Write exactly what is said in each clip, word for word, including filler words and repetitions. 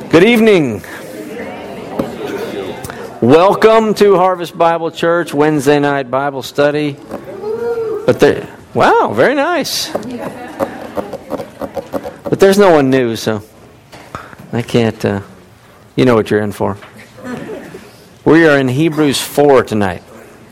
Good evening. Welcome to Harvest Bible Church Wednesday night Bible study. But there, wow, very nice. But there's no one new, so I can't. Uh, you know what you're in for. We are in Hebrews four tonight.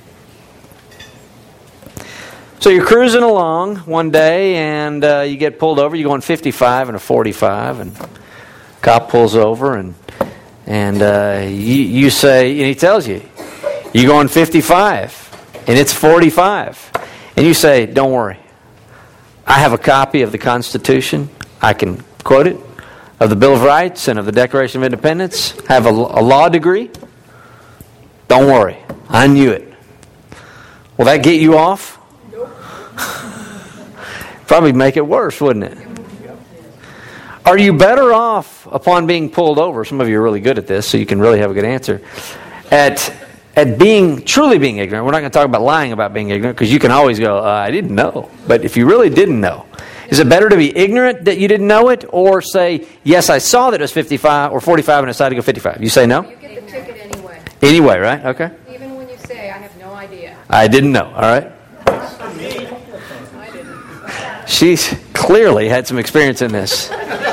So you're cruising along one day, and uh, you get pulled over. You're going fifty-five and a forty-five, and cop pulls over, and and uh, you, you say, and he tells you, you're going fifty-five, and it's forty-five. And you say, don't worry. I have a copy of the Constitution. I can quote it, of the Bill of Rights and of the Declaration of Independence. I have a, a law degree. Don't worry. I knew it. Will that get you off? Nope. Probably make it worse, wouldn't it? Are you better off upon being pulled over? Some of you are really good at this, so you can really have a good answer. At at being truly being ignorant. We're not going to talk about lying about being ignorant, because you can always go, uh, I didn't know. But if you really didn't know, is it better to be ignorant that you didn't know it, or say, yes, I saw that it was fifty-five or forty-five and I decided to go fifty-five? You say no? You get the ticket anyway. Anyway, right? Okay. Even when you say, I have no idea. I didn't know. All right. I didn't. She's clearly had some experience in this.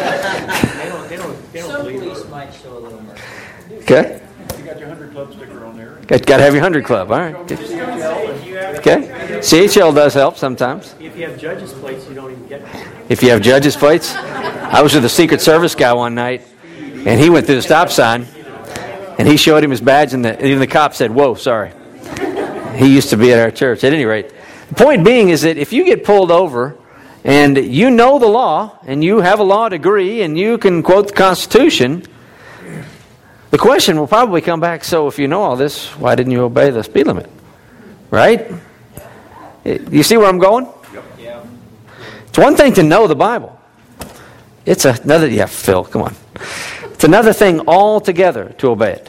Some police might show a little mercy. Okay. You got your hundred club sticker on there. Got, got to have your hundred club. All right. Good. Okay. C H L does help sometimes. If you have judges' plates, you don't even get it. If you have judges' plates. I was with a Secret Service guy one night, and he went through the stop sign, and he showed him his badge, and, the, and even the cop said, whoa, sorry. He used to be at our church. At any rate, the point being is that if you get pulled over, and you know the law, and you have a law degree, and you can quote the Constitution, the question will probably come back, so if you know all this, why didn't you obey the speed limit? Right? You see where I'm going? Yeah. It's one thing to know the Bible. It's another, yeah, Phil, come on. It's another thing altogether to obey it.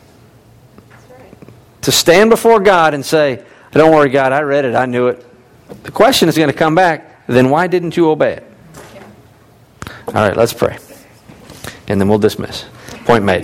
To stand before God and say, don't worry, God, I read it, I knew it. The question is going to come back, then why didn't you obey it? All right, let's pray. And then we'll dismiss. Point made.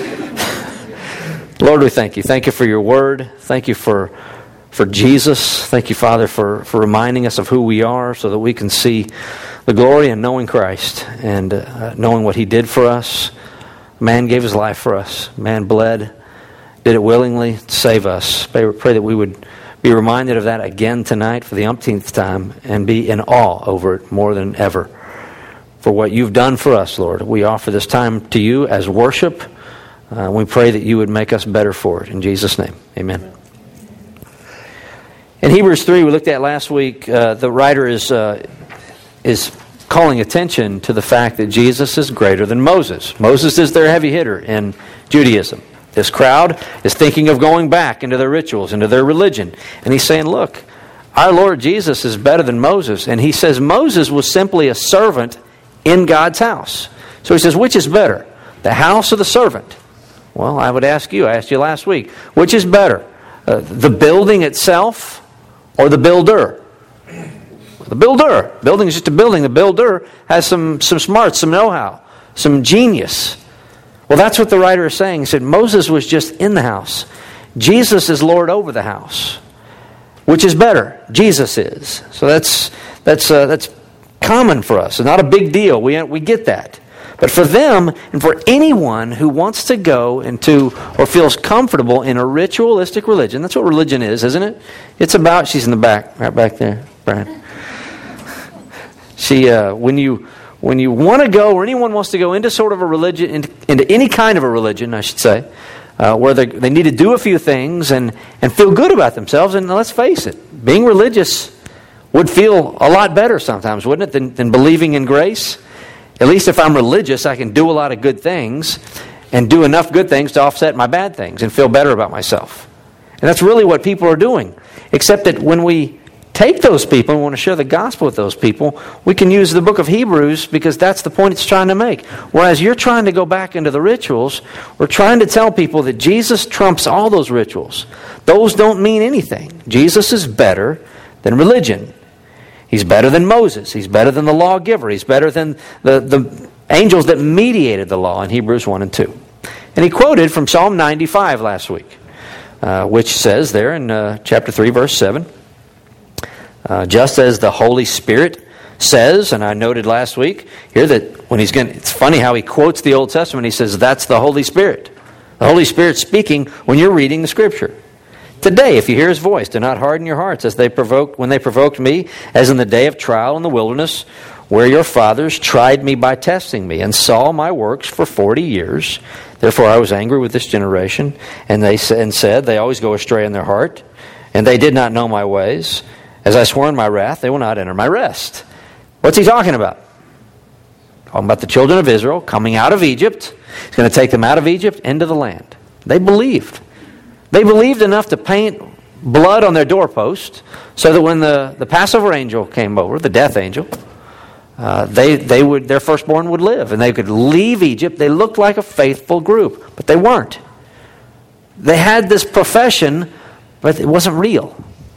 Lord, we thank you. Thank you for your word. Thank you for for Jesus. Thank you, Father, for, for reminding us of who we are so that we can see the glory in knowing Christ and uh, knowing what He did for us. Man gave His life for us. Man bled, did it willingly to save us. Pray, pray that we would be reminded of that again tonight for the umpteenth time and be in awe over it more than ever. For what you've done for us, Lord, we offer this time to you as worship. Uh, we pray that you would make us better for it. In Jesus' name, amen. In Hebrews three, we looked at last week, uh, the writer is uh, is calling attention to the fact that Jesus is greater than Moses. Moses is their heavy hitter in Judaism. This crowd is thinking of going back into their rituals, into their religion. And he's saying, look, our Lord Jesus is better than Moses. And he says Moses was simply a servant in God's house. So he says, which is better, the house or the servant? Well, I would ask you, I asked you last week, which is better, uh, the building itself or the builder? The builder. Building is just a building. The builder has some, some smarts, some know-how, some genius. Well, that's what the writer is saying. He said Moses was just in the house. Jesus is Lord over the house. Which is better? Jesus is. So that's that's uh, that's common for us. It's not a big deal. We we get that. But for them, and for anyone who wants to go into or feels comfortable in a ritualistic religion, that's what religion is, isn't it? It's about, she's in the back, right back there, Brian. She, uh, when you when you want to go, or anyone wants to go into sort of a religion, into, into any kind of a religion, I should say, uh, where they, they need to do a few things and, and feel good about themselves, and let's face it, being religious would feel a lot better sometimes, wouldn't it, than, than believing in grace? At least if I'm religious, I can do a lot of good things and do enough good things to offset my bad things and feel better about myself. And that's really what people are doing. Except that when we take those people and want to share the gospel with those people, we can use the book of Hebrews because that's the point it's trying to make. Whereas you're trying to go back into the rituals, we're trying to tell people that Jesus trumps all those rituals. Those don't mean anything. Jesus is better than religion. He's better than Moses. He's better than the lawgiver. He's better than the, the angels that mediated the law in Hebrews one and two. And he quoted from Psalm ninety-five last week, uh, which says there in uh, chapter three, verse seven, uh, just as the Holy Spirit says, and I noted last week here that when he's going, it's funny how he quotes the Old Testament. He says that's the Holy Spirit. The Holy Spirit speaking when you're reading the Scripture. Today, if you hear His voice, do not harden your hearts as they provoked when they provoked me, as in the day of trial in the wilderness, where your fathers tried me by testing me, and saw my works for forty years. Therefore I was angry with this generation, and they and said, they always go astray in their heart, and they did not know my ways. As I swore in my wrath, they will not enter my rest. What's he talking about? Talking about the children of Israel coming out of Egypt. He's going to take them out of Egypt into the land. They believed. They believed enough to paint blood on their doorpost so that when the, the Passover angel came over, the death angel, uh, they they would their firstborn would live and they could leave Egypt. They looked like a faithful group, but they weren't. They had this profession, but it wasn't real.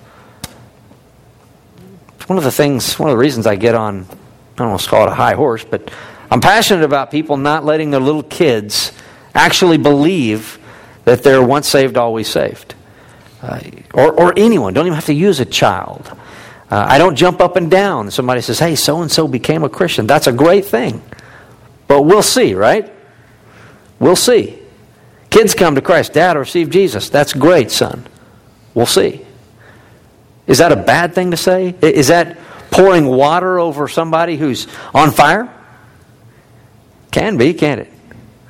It's one of the things, one of the reasons I get on, I don't want to call it a high horse, but I'm passionate about people not letting their little kids actually believe that they're once saved, always saved. Uh, or, or anyone. Don't even have to use a child. Uh, I don't jump up and down. Somebody says, hey, so-and-so became a Christian. That's a great thing. But we'll see, right? We'll see. Kids come to Christ. Dad, I received Jesus. That's great, son. We'll see. Is that a bad thing to say? Is that pouring water over somebody who's on fire? Can be, can't it?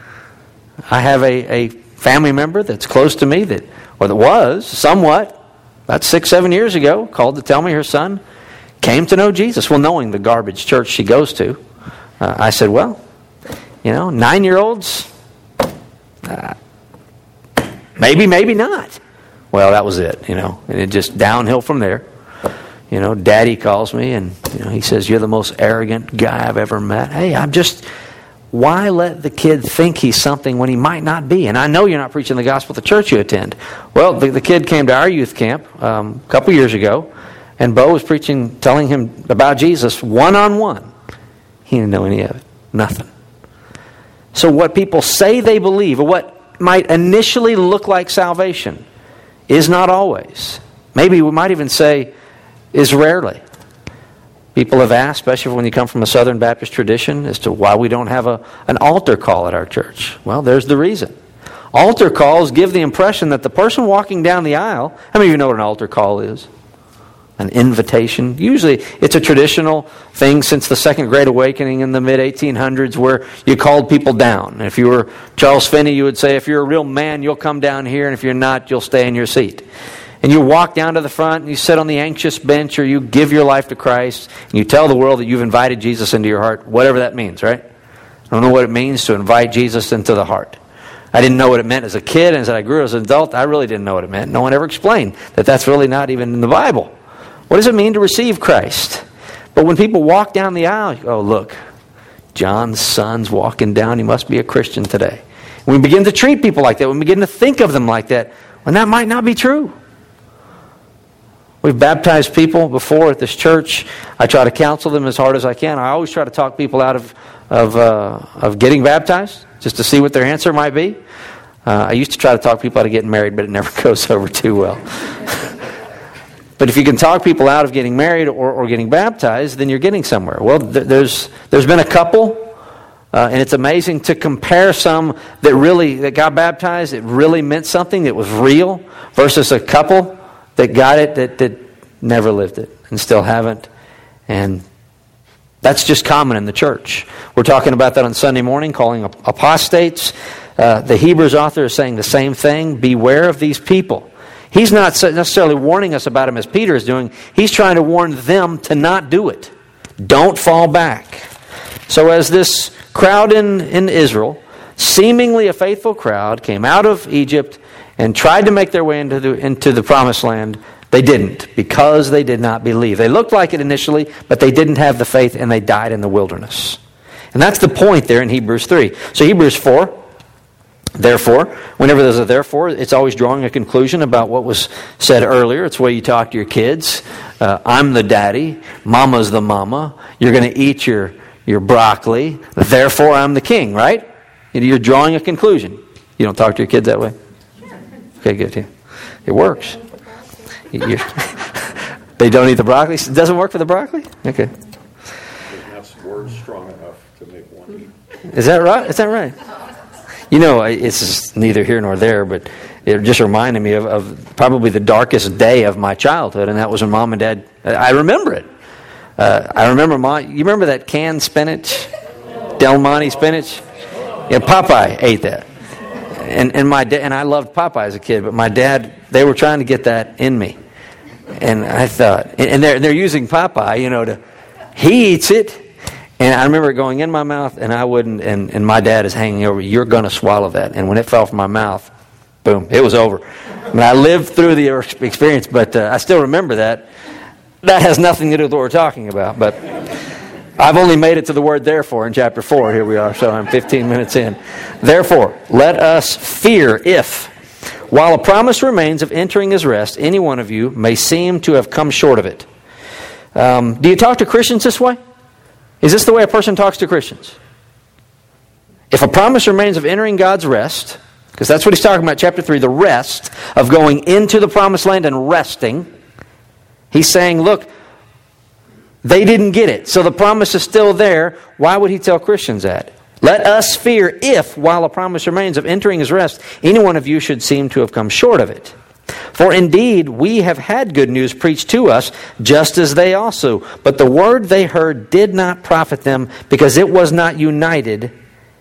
I have a... a family member that's close to me that, or that was somewhat, about six, seven years ago, called to tell me her son came to know Jesus. Well, knowing the garbage church she goes to, uh, I said, well, you know, nine-year-olds, uh, maybe, maybe not. Well, that was it, you know, and it just downhill from there. You know, Daddy calls me and you know, he says, you're the most arrogant guy I've ever met. Hey, I'm just... Why let the kid think he's something when he might not be? And I know you're not preaching the gospel at the church you attend. Well, the, the kid came to our youth camp um, a couple years ago, and Bo was preaching, telling him about Jesus one-on-one. He didn't know any of it. Nothing. So what people say they believe, or what might initially look like salvation, is not always. Maybe we might even say is rarely. People have asked, especially when you come from a Southern Baptist tradition, as to why we don't have a, an altar call at our church. Well, there's the reason. Altar calls give the impression that the person walking down the aisle, how many of you know what an altar call is? An invitation. Usually it's a traditional thing since the Second Great Awakening in the mid eighteen hundreds where you called people down. If you were Charles Finney, you would say, if you're a real man, you'll come down here, and if you're not, you'll stay in your seat. And you walk down to the front and you sit on the anxious bench or you give your life to Christ and you tell the world that you've invited Jesus into your heart, whatever that means, right? I don't know what it means to invite Jesus into the heart. I didn't know what it meant as a kid, and as I grew as an adult, I really didn't know what it meant. No one ever explained that that's really not even in the Bible. What does it mean to receive Christ? But when people walk down the aisle, you go, oh, look, John's son's walking down, he must be a Christian today. When we begin to treat people like that, when we begin to think of them like that, well, that might not be true. We've baptized people before at this church. I try to counsel them as hard as I can. I always try to talk people out of of, uh, of getting baptized, just to see what their answer might be. Uh, I used to try to talk people out of getting married, but it never goes over too well. But if you can talk people out of getting married or, or getting baptized, then you're getting somewhere. Well, th- there's there's been a couple, uh, and it's amazing to compare some that really that got baptized. It really meant something. It was real, versus a couple that got it that, that never lived it and still haven't. And that's just common in the church. We're talking about that on Sunday morning, calling apostates. Uh, the Hebrews author is saying the same thing. Beware of these people. He's not necessarily warning us about them as Peter is doing. He's trying to warn them to not do it. Don't fall back. So as this crowd in, in Israel, seemingly a faithful crowd, came out of Egypt and tried to make their way into the, into the promised land, they didn't, because they did not believe. They looked like it initially, but they didn't have the faith, and they died in the wilderness. And that's the point there in Hebrews three. So Hebrews four, therefore, whenever there's a therefore, it's always drawing a conclusion about what was said earlier. It's the way you talk to your kids. Uh, I'm the daddy. Mama's the mama. You're going to eat your, you're broccoli, therefore I'm the king, right? You're drawing a conclusion. You don't talk to your kids that way? Okay, good. Yeah. It works. You, they don't eat the broccoli? It doesn't work for the broccoli? Okay. That's words strong enough to make one eat. Is that right? Is that right? You know, it's just neither here nor there, but it just reminded me of, of probably the darkest day of my childhood, and that was when Mom and Dad, I remember it. Uh, I remember, Mom, you remember that canned spinach? Del Monte spinach? Yeah, Popeye ate that. And and my da- and I loved Popeye as a kid, but my dad, they were trying to get that in me. And I thought, and they're, they're using Popeye, you know, to, he eats it. And I remember it going in my mouth, and I wouldn't, and, and my dad is hanging over, you're going to swallow that. And when it fell from my mouth, boom, it was over. I mean, I lived through the experience, but uh, I still remember that. That has nothing to do with what we're talking about, but I've only made it to the word therefore in chapter four. Here we are, so I'm fifteen minutes in. Therefore, let us fear if, while a promise remains of entering his rest, any one of you may seem to have come short of it. Um, do you talk to Christians this way? Is this the way a person talks to Christians? If a promise remains of entering God's rest, because that's what he's talking about, chapter three, the rest of going into the promised land and resting. He's saying, look, they didn't get it, so the promise is still there. Why would he tell Christians that? Let us fear if, while a promise remains of entering his rest, any one of you should seem to have come short of it. For indeed, we have had good news preached to us, just as they also. But the word they heard did not profit them, because it was not united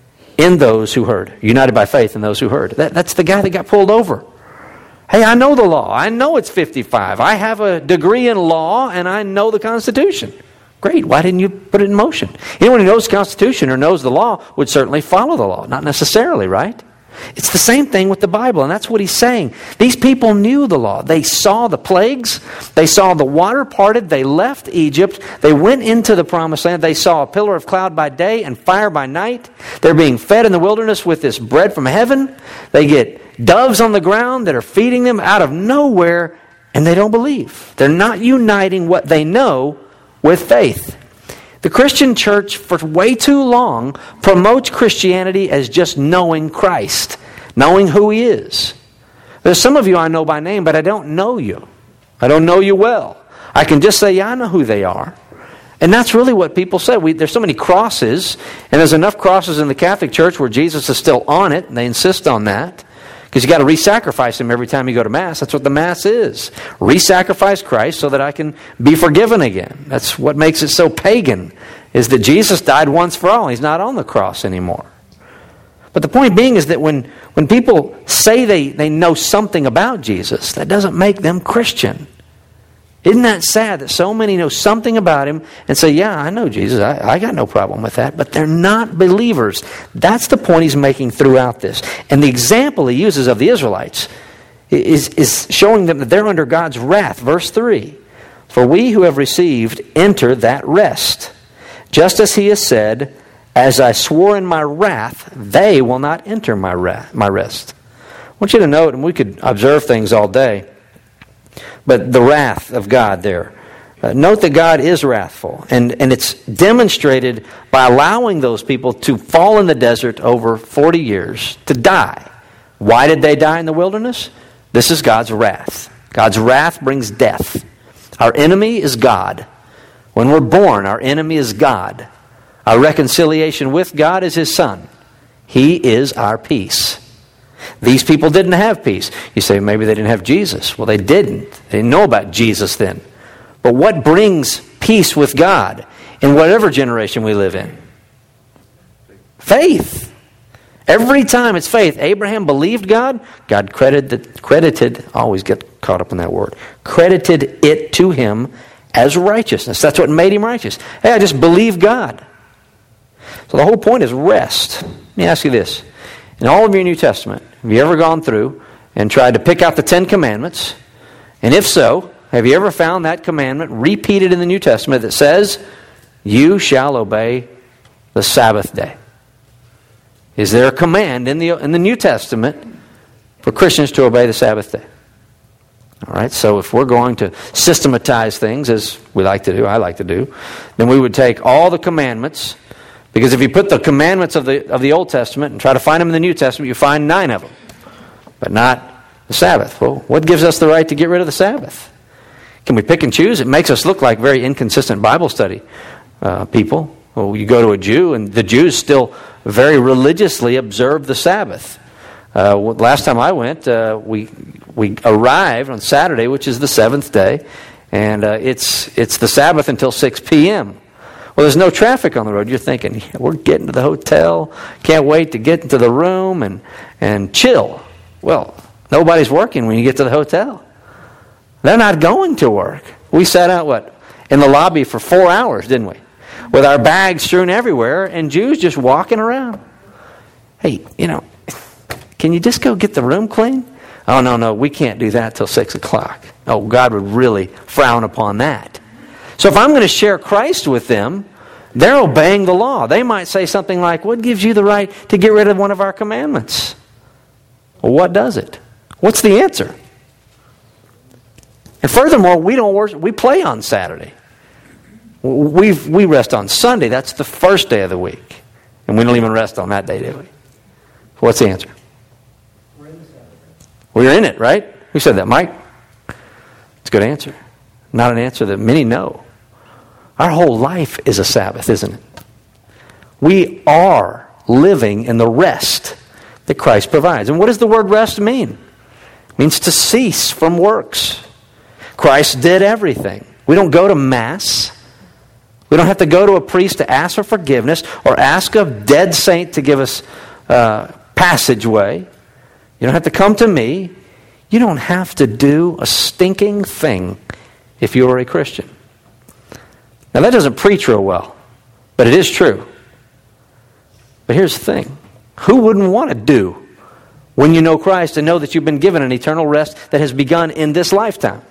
in those who heard. United by faith in those who heard. That, that's the guy that got pulled over. Hey, I know the law. I know it's fifty-five. I have a degree in law, and I know the Constitution. Great. Why didn't you put it in motion? Anyone who knows the Constitution or knows the law would certainly follow the law. Not necessarily, right? It's the same thing with the Bible, and that's what he's saying. These people knew the law. They saw the plagues. They saw the water parted. They left Egypt. They went into the promised land. They saw a pillar of cloud by day and fire by night. They're being fed in the wilderness with this bread from heaven. They get doves on the ground that are feeding them out of nowhere, and they don't believe. They're not uniting what they know with faith. The Christian church, for way too long, promotes Christianity as just knowing Christ, knowing who He is. There's some of you I know by name, but I don't know you. I don't know you well. I can just say, yeah, I know who they are. And that's really what people say. We, there's so many crosses, and there's enough crosses in the Catholic Church where Jesus is still on it, and they insist on that. Because you've got to re-sacrifice Him every time you go to Mass. That's what the Mass is. Re-sacrifice Christ so that I can be forgiven again. That's what makes it so pagan, is that Jesus died once for all. He's not on the cross anymore. But the point being is that when, when people say they, they know something about Jesus, that doesn't make them Christian. Isn't that sad that so many know something about Him and say, yeah, I know Jesus. I, I got no problem with that. But they're not believers. That's the point he's making throughout this. And the example he uses of the Israelites is, is showing them that they're under God's wrath. Verse three, for we who have received enter that rest. Just as He has said, as I swore in my wrath, they will not enter my wrath, my rest. I want you to note, and we could observe things all day, but the wrath of God there. Uh, note that God is wrathful. And, and it's demonstrated by allowing those people to fall in the desert over forty years to die. Why did they die in the wilderness? This is God's wrath. God's wrath brings death. Our enemy is God. When we're born, our enemy is God. Our reconciliation with God is His Son. He is our peace. These people didn't have peace. You say, maybe they didn't have Jesus. Well, they didn't. They didn't know about Jesus then. But what brings peace with God in whatever generation we live in? Faith. Every time it's faith. Abraham believed God. God credited, credited, always get caught up in that word, credited it to him as righteousness. That's what made him righteous. Hey, I just believe God. So the whole point is rest. Let me ask you this. In all of your New Testament, have you ever gone through and tried to pick out the Ten Commandments? And if so, have you ever found that commandment repeated in the New Testament that says, you shall obey the Sabbath day? Is there a command in the, in the New Testament for Christians to obey the Sabbath day? All right, so if we're going to systematize things, as we like to do, I like to do, then we would take all the commandments Because if you put the commandments of the of the Old Testament and try to find them in the New Testament, you find nine of them, but not the Sabbath. Well, what gives us the right to get rid of the Sabbath? Can we pick and choose? It makes us look like very inconsistent Bible study uh, people. Well, you go to a Jew, and the Jews still very religiously observe the Sabbath. Uh, last time I went, uh, we we arrived on Saturday, which is the seventh day, and uh, it's it's the Sabbath until six p.m. Well, there's no traffic on the road. You're thinking, yeah, we're getting to the hotel, can't wait to get into the room and and chill. Well, nobody's working when you get to the hotel. They're not going to work. We sat out, what, in the lobby for four hours, didn't we? With our bags strewn everywhere and Jews just walking around. Hey, you know, can you just go get the room clean? Oh, no, no, we can't do that till six o'clock. Oh, God would really frown upon that. So if I'm going to share Christ with them, they're obeying the law. They might say something like, what gives you the right to get rid of one of our commandments? Well, what does it? What's the answer? And furthermore, we don't worship, we play on Saturday. We we rest on Sunday. That's the first day of the week. And we don't even rest on that day, do we? What's the answer? We're in the Sabbath. We're in it, right? Who said that, Mike? It's a good answer. Not an answer that many know. Our whole life is a Sabbath, isn't it? We are living in the rest that Christ provides. And what does the word rest mean? It means to cease from works. Christ did everything. We don't go to Mass. We don't have to go to a priest to ask for forgiveness or ask a dead saint to give us uh, passageway. You don't have to come to me. You don't have to do a stinking thing if you are a Christian. Now that doesn't preach real well, but it is true. But here's the thing. Who wouldn't want to do when you know Christ and know that you've been given an eternal rest that has begun in this lifetime?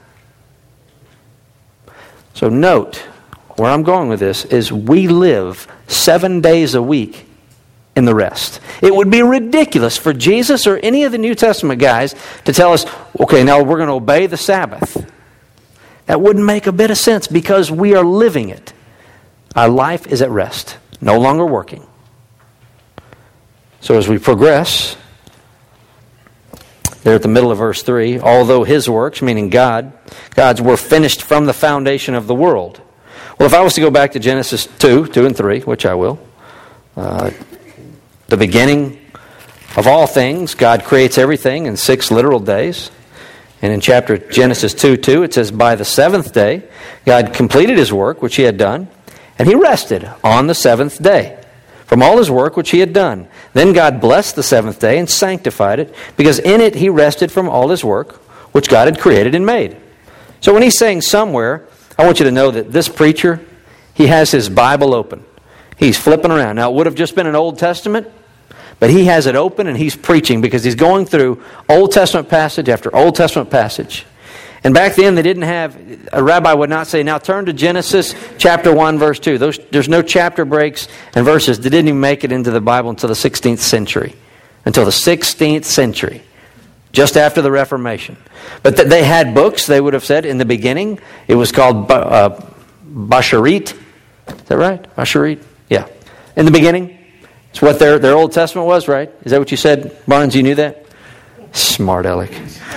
So note, where I'm going with this is we live seven days a week in the rest. It would be ridiculous for Jesus or any of the New Testament guys to tell us, okay, now we're going to obey the Sabbath. That wouldn't make a bit of sense because we are living it. Our life is at rest, no longer working. So as we progress, there at the middle of verse three, although His works, meaning God, God's were finished from the foundation of the world. Well, if I was to go back to Genesis two, two and three, which I will, uh, the beginning of all things, God creates everything in six literal days. And in chapter Genesis two, two, it says, by the seventh day, God completed His work, which He had done, and He rested on the seventh day from all His work which He had done. Then God blessed the seventh day and sanctified it, because in it He rested from all His work which God had created and made. So when He's saying somewhere, I want you to know that this preacher, he has his Bible open. He's flipping around. Now, it would have just been an Old Testament, but he has it open and he's preaching because he's going through Old Testament passage after Old Testament passage. And back then they didn't have, a rabbi would not say, now turn to Genesis chapter one, verse two. Those, there's no chapter breaks and verses that didn't even make it into the Bible until the sixteenth century. Until the sixteenth century. Just after the Reformation. But th- they had books, they would have said, in the beginning. It was called uh, Basharit. Is that right? Basharit? Yeah. In the beginning. It's what their, their Old Testament was, right? Is that what you said, Barnes? You knew that? Smart aleck.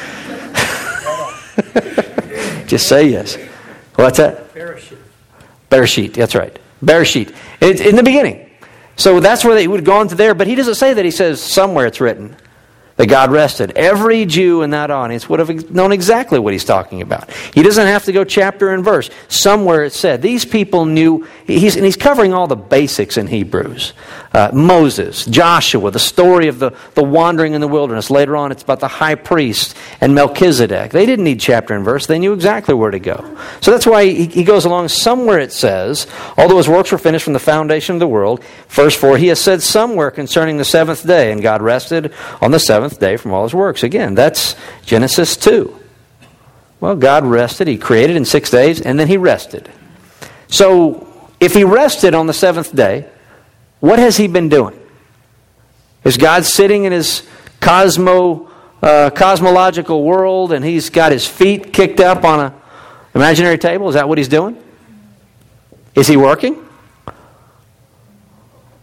Just say yes. What's that? Bereshit. Bereshit, that's right. Bereshit. It's in the beginning. So that's where they would have gone to there, but he doesn't say that. He says somewhere it's written that God rested. Every Jew in that audience would have known exactly what he's talking about. He doesn't have to go chapter and verse. Somewhere it said. These people knew, he's, and he's covering all the basics in Hebrews. Uh, Moses, Joshua, the story of the, the wandering in the wilderness. Later on it's about the high priest and Melchizedek. They didn't need chapter and verse. They knew exactly where to go. So that's why he, he goes along. Somewhere it says, although his works were finished from the foundation of the world, verse four, he has said somewhere concerning the seventh day, and God rested on the seventh day from all his works. Again, that's Genesis two. Well, God rested. He created in six days, and then he rested. So, if he rested on the seventh day, what has he been doing? Is God sitting in his cosmo, uh, cosmological world, and he's got his feet kicked up on an imaginary table? Is that what he's doing? Is he working?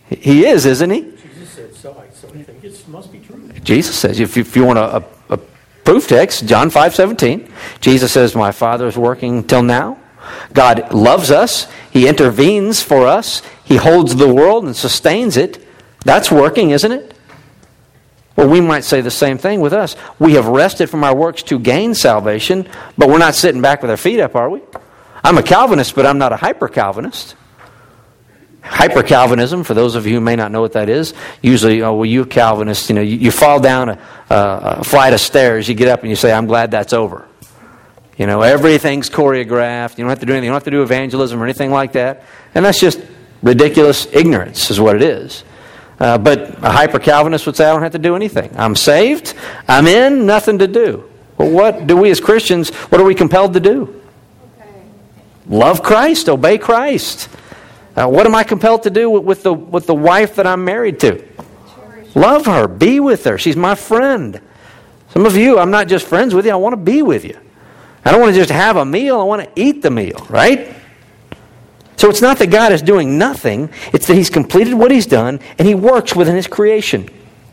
He is, isn't he? Jesus said so, I so I think it must be true. Jesus says, if you, if you want a, a, a proof text, John five seventeen, Jesus says, my Father is working till now. God loves us. He intervenes for us. He holds the world and sustains it. That's working, isn't it? Well, we might say the same thing with us. We have rested from our works to gain salvation, but we're not sitting back with our feet up, are we? I'm a Calvinist, but I'm not a hyper-Calvinist. Hyper-Calvinism, for those of you who may not know what that is, usually, oh, well, you Calvinists, you know, you, you fall down a, a, a flight of stairs, you get up and you say, I'm glad that's over. You know, everything's choreographed. You don't have to do anything. You don't have to do evangelism or anything like that. And that's just ridiculous ignorance is what it is. Uh, but a hyper-Calvinist would say, I don't have to do anything. I'm saved. I'm in. Nothing to do. Well, what do we as Christians, what are we compelled to do? Okay. Love Christ. Obey Christ. Uh, what am I compelled to do with, with the with the wife that I'm married to? Love her. Be with her. She's my friend. Some of you, I'm not just friends with you. I want to be with you. I don't want to just have a meal. I want to eat the meal, right? So it's not that God is doing nothing. It's that He's completed what He's done, and He works within His creation.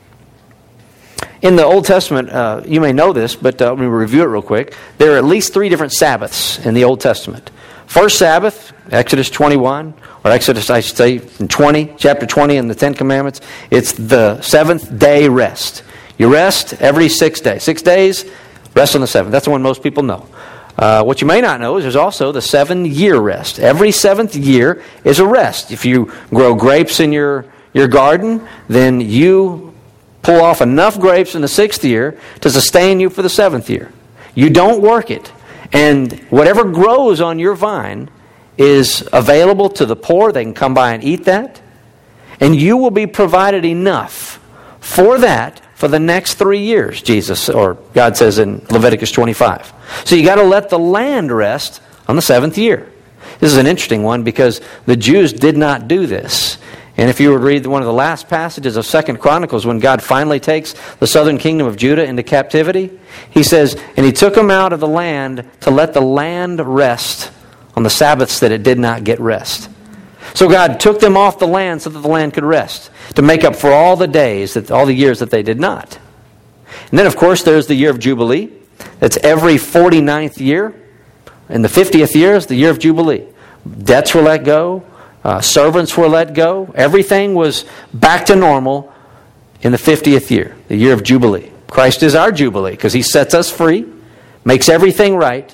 In the Old Testament, uh, you may know this, but uh, let me review it real quick. There are at least three different Sabbaths in the Old Testament. First Sabbath, Exodus twenty-one, or Exodus, I should say, in twenty, chapter twenty in the Ten Commandments, it's the seventh day rest. You rest every six days. Six days, rest on the seventh. That's the one most people know. Uh, what you may not know is there's also the seven-year rest. Every seventh year is a rest. If you grow grapes in your, your garden, then you pull off enough grapes in the sixth year to sustain you for the seventh year. You don't work it. And whatever grows on your vine is available to the poor. They can come by and eat that. And you will be provided enough for that for the next three years, Jesus, or God says in Leviticus twenty-five. So you got to let the land rest on the seventh year. This is an interesting one because the Jews did not do this. And if you would read one of the last passages of Second Chronicles, when God finally takes the southern kingdom of Judah into captivity, He says, and He took them out of the land to let the land rest on the Sabbaths that it did not get rest. So God took them off the land so that the land could rest, to make up for all the days, that all the years that they did not. And then, of course, there's the year of Jubilee. That's every forty-ninth year. And the fiftieth year is the year of Jubilee. Debts were let go. Uh, servants were let go. Everything was back to normal in the fiftieth year, the year of Jubilee. Christ is our Jubilee because He sets us free, makes everything right.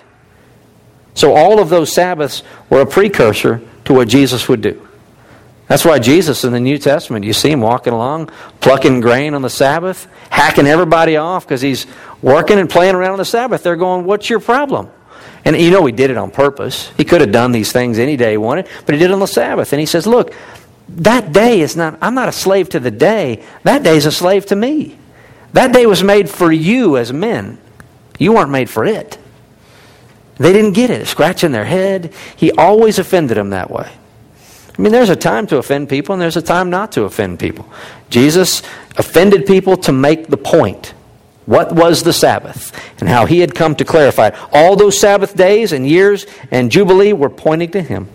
So all of those Sabbaths were a precursor to what Jesus would do. That's why Jesus in the New Testament, you see Him walking along, plucking grain on the Sabbath, hacking everybody off because He's working and playing around on the Sabbath. They're going, what's your problem? And you know He did it on purpose. He could have done these things any day He wanted, but He did it on the Sabbath. And He says, look, that day is not, I'm not a slave to the day. That day is a slave to me. That day was made for you as men. You weren't made for it. They didn't get it. Scratching their head. He always offended them that way. I mean, there's a time to offend people and there's a time not to offend people. Jesus offended people to make the point. What was the Sabbath? And how He had come to clarify it. All those Sabbath days and years and Jubilee were pointing to Him.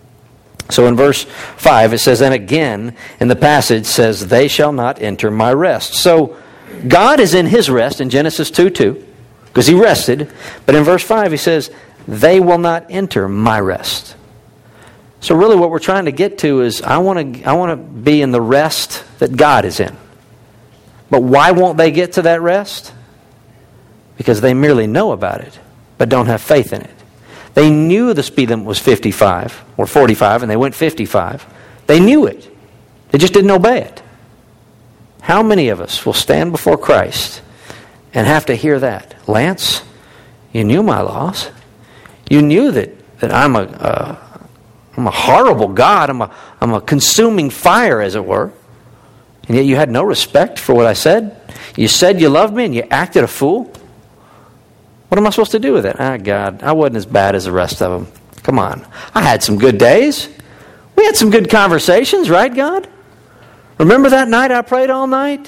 So in verse five it says, and again in the passage says, they shall not enter my rest. So God is in His rest in Genesis two two because He rested. But in verse five He says, they will not enter my rest. So really what we're trying to get to is I want to I want to be in the rest that God is in. But why won't they get to that rest? Because they merely know about it, but don't have faith in it. They knew the speed limit was fifty-five or forty-five, and they went fifty-five. They knew it. They just didn't obey it. How many of us will stand before Christ and have to hear that? Lance, you knew my laws. You knew that, that I'm a, uh, I'm a horrible God. I'm a, I'm a consuming fire, as it were. And yet you had no respect for what I said. You said you loved me and you acted a fool. What am I supposed to do with it? Ah, God, I wasn't as bad as the rest of them. Come on. I had some good days. We had some good conversations, right, God? Remember that night I prayed all night?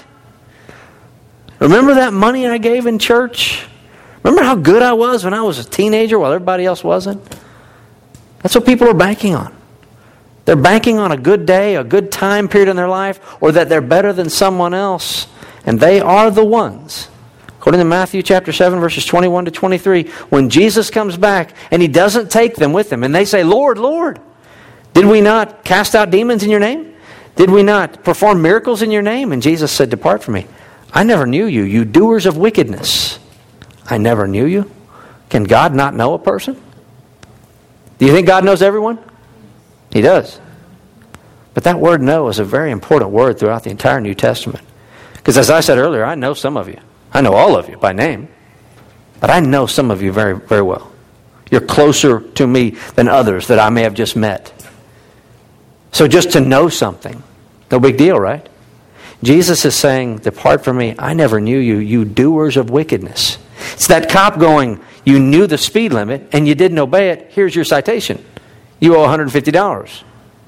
Remember that money I gave in church? Remember how good I was when I was a teenager while everybody else wasn't? That's what people are banking on. They're banking on a good day, a good time period in their life, or that they're better than someone else. And they are the ones, according to Matthew chapter seven, verses twenty-one to twenty-three, when Jesus comes back and He doesn't take them with Him, and they say, Lord, Lord, did we not cast out demons in your name? Did we not perform miracles in your name? And Jesus said, depart from me. I never knew you, you doers of wickedness. I never knew you. Can God not know a person? Do you think God knows everyone? He does. But that word know is a very important word throughout the entire New Testament. Because as I said earlier, I know some of you. I know all of you by name. But I know some of you very, very well. You're closer to me than others that I may have just met. So just to know something, no big deal, right? Jesus is saying, depart from me, I never knew you, you doers of wickedness. It's that cop going, you knew the speed limit and you didn't obey it, here's your citation. You owe one hundred fifty dollars.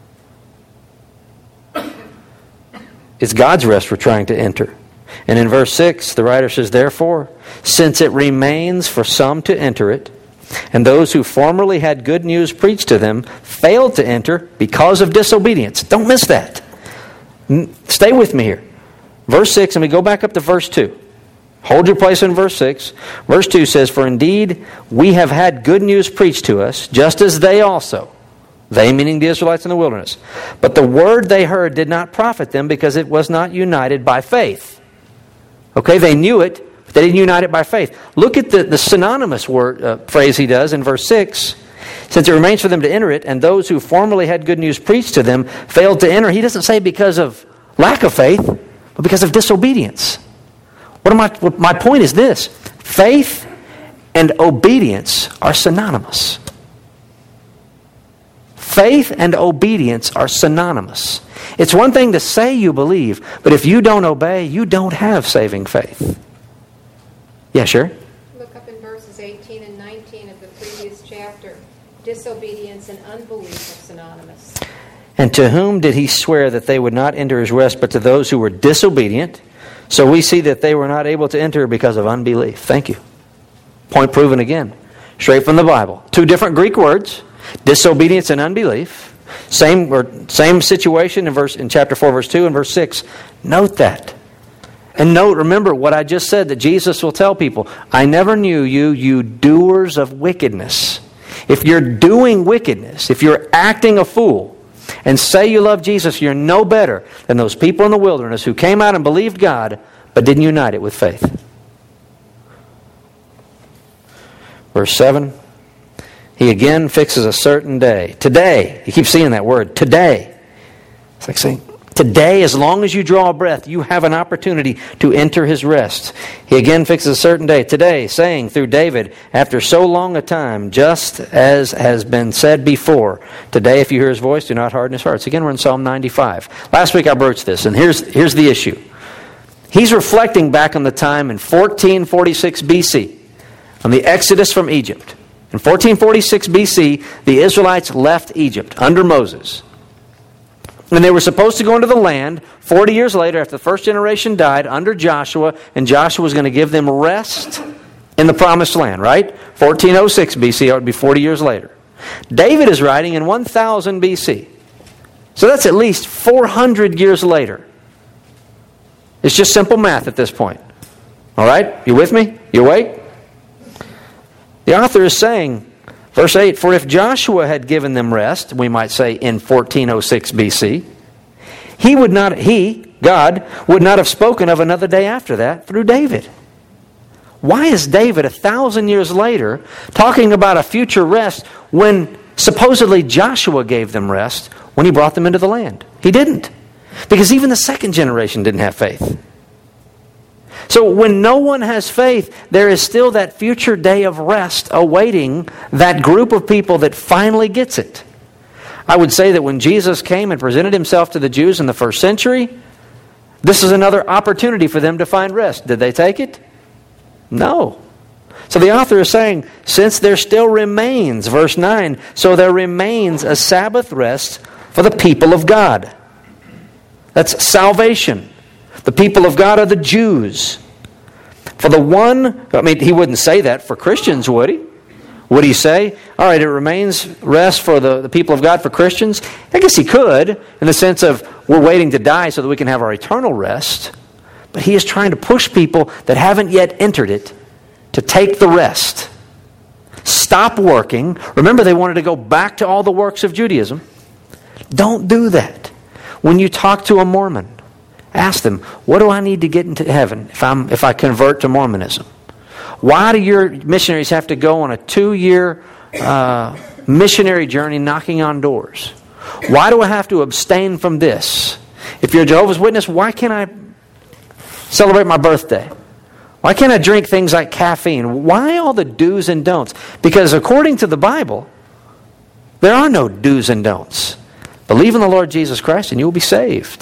It's God's rest we're trying to enter. And in verse six, the writer says, therefore, since it remains for some to enter it, and those who formerly had good news preached to them failed to enter because of disobedience. Don't miss that. Stay with me here. Verse six, and we go back up to verse two. Hold your place in verse six. Verse two says, for indeed we have had good news preached to us, just as they also. They meaning the Israelites in the wilderness. But the word they heard did not profit them because it was not united by faith. Okay, they knew it, but they didn't unite it by faith. Look at the, the synonymous word uh, phrase he does in verse six. Since it remains for them to enter it, and those who formerly had good news preached to them failed to enter. He doesn't say because of lack of faith, but because of disobedience. What am I, what my point is this. Faith and obedience are synonymous. Faith and obedience are synonymous. It's one thing to say you believe, but if you don't obey, you don't have saving faith. Yeah, sure? Look up in verses eighteen and nineteen of the previous chapter. Disobedience and unbelief are synonymous. And to whom did he swear that they would not enter his rest, but to those who were disobedient? So we see that they were not able to enter because of unbelief. Thank you. Point proven again. Straight from the Bible. Two different Greek words. Disobedience and unbelief. Same or same situation in verse in chapter four, verse two and verse six. Note that. And note, remember what I just said, that Jesus will tell people, I never knew you, you doers of wickedness. If you're doing wickedness, if you're acting a fool, and say you love Jesus, you're no better than those people in the wilderness who came out and believed God, but didn't unite it with faith. Verse seven, he again fixes a certain day. Today, you keep seeing that word, today. It's like saying, today, as long as you draw a breath, you have an opportunity to enter his rest. He again fixes a certain day. Today, saying through David, after so long a time, just as has been said before, today if you hear his voice, do not harden his hearts. Again, we're in Psalm ninety-five. Last week I broached this, and here's, here's the issue. He's reflecting back on the time in fourteen forty-six B C, on the Exodus from Egypt. In fourteen forty-six B C, the Israelites left Egypt under Moses. And they were supposed to go into the land forty years later after the first generation died under Joshua, and Joshua was going to give them rest in the promised land, right? fourteen oh six B C, that would be forty years later. David is writing in one thousand B C. So that's at least four hundred years later. It's just simple math at this point. All right? You with me? You awake? The author is saying, verse eight, for if Joshua had given them rest, we might say in fourteen oh six B C, he would not, he, God, would not have spoken of another day after that through David. Why is David a thousand years later talking about a future rest when supposedly Joshua gave them rest when he brought them into the land? He didn't. Because even the second generation didn't have faith. So when no one has faith, there is still that future day of rest awaiting that group of people that finally gets it. I would say that when Jesus came and presented himself to the Jews in the first century, this is another opportunity for them to find rest. Did they take it? No. So the author is saying, since there still remains, verse nine, so there remains a Sabbath rest for the people of God. That's salvation. The people of God are the Jews. For the one, I mean, he wouldn't say that for Christians, would he? Would he say, all right, it remains rest for the, the people of God, for Christians? I guess he could, in the sense of we're waiting to die so that we can have our eternal rest. But he is trying to push people that haven't yet entered it to take the rest. Stop working. Remember, they wanted to go back to all the works of Judaism. Don't do that. When you talk to a Mormon, ask them, what do I need to get into heaven if I'm if I convert to Mormonism? Why do your missionaries have to go on a two-year uh, missionary journey knocking on doors? Why do I have to abstain from this? If you're a Jehovah's Witness, why can't I celebrate my birthday? Why can't I drink things like caffeine? Why all the do's and don'ts? Because according to the Bible, there are no do's and don'ts. Believe in the Lord Jesus Christ and you'll be saved.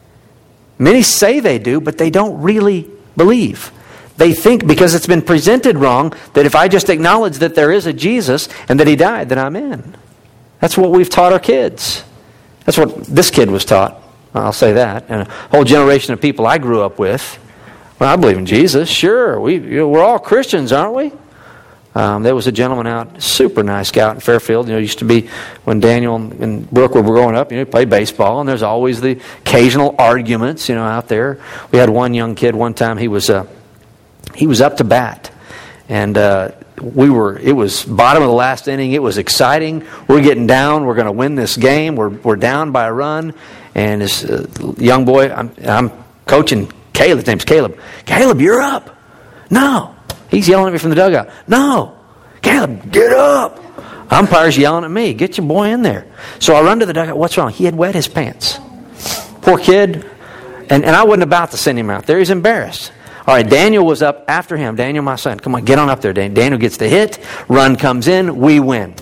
Many say they do, but they don't really believe. They think, because it's been presented wrong, that if I just acknowledge that there is a Jesus and that He died, then I'm in. That's what we've taught our kids. That's what this kid was taught. I'll say that. And a whole generation of people I grew up with. Well, I believe in Jesus. Sure, we, you know, we're all Christians, aren't we? Um, there was a gentleman out, super nice guy out in Fairfield. You know, used to be when Daniel and Brooke were growing up. You know, he played baseball, and there's always the occasional arguments. You know, out there. We had one young kid one time. He was uh, he was up to bat, and uh, we were. It was bottom of the last inning. It was exciting. We're getting down. We're going to win this game. We're we're down by a run, and this uh, young boy, I'm I'm coaching Caleb. His name's Caleb. Caleb, you're up. No. He's yelling at me from the dugout. No. Caleb, get up. Umpire's yelling at me. Get your boy in there. So I run to the dugout. What's wrong? He had wet his pants. Poor kid. And, and I wasn't about to send him out there. He's embarrassed. All right, Daniel was up after him. Daniel, my son. Come on, get on up there, Daniel. Daniel gets the hit. Run comes in. We win.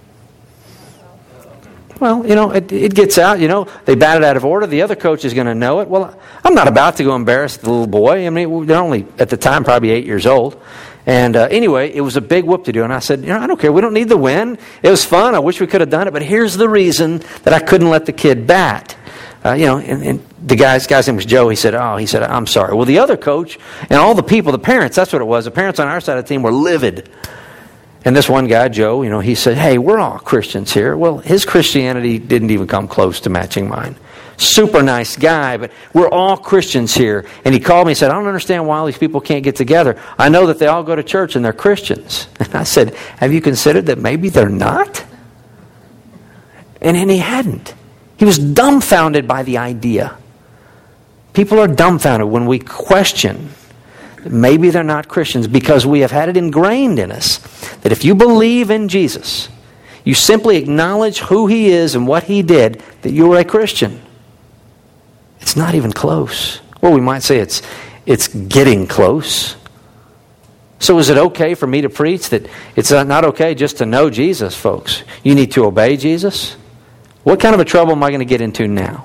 Well, you know, it, it gets out, you know. They batted out of order. The other coach is going to know it. Well, I'm not about to go embarrass the little boy. I mean, they're only, at the time, probably eight years old. And uh, anyway, it was a big whoop to do. And I said, you know, I don't care. We don't need the win. It was fun. I wish we could have done it. But here's the reason that I couldn't let the kid bat. Uh, you know, and, and the guy's, guy's name was Joe. He said, oh, he said, I'm sorry. Well, the other coach and all the people, the parents, that's what it was. The parents on our side of the team were livid. And this one guy, Joe, you know, he said, hey, we're all Christians here. Well, his Christianity didn't even come close to matching mine. Super nice guy, but we're all Christians here. And he called me and said, I don't understand why all these people can't get together. I know that they all go to church and they're Christians. And I said, have you considered that maybe they're not? And, and he hadn't. He was dumbfounded by the idea. People are dumbfounded when we question that maybe they're not Christians, because we have had it ingrained in us that if you believe in Jesus, you simply acknowledge who He is and what He did, that you are a Christian. It's not even close. Well, we might say it's it's getting close. So is it okay for me to preach that it's not okay just to know Jesus, folks? You need to obey Jesus? What kind of a trouble am I going to get into now?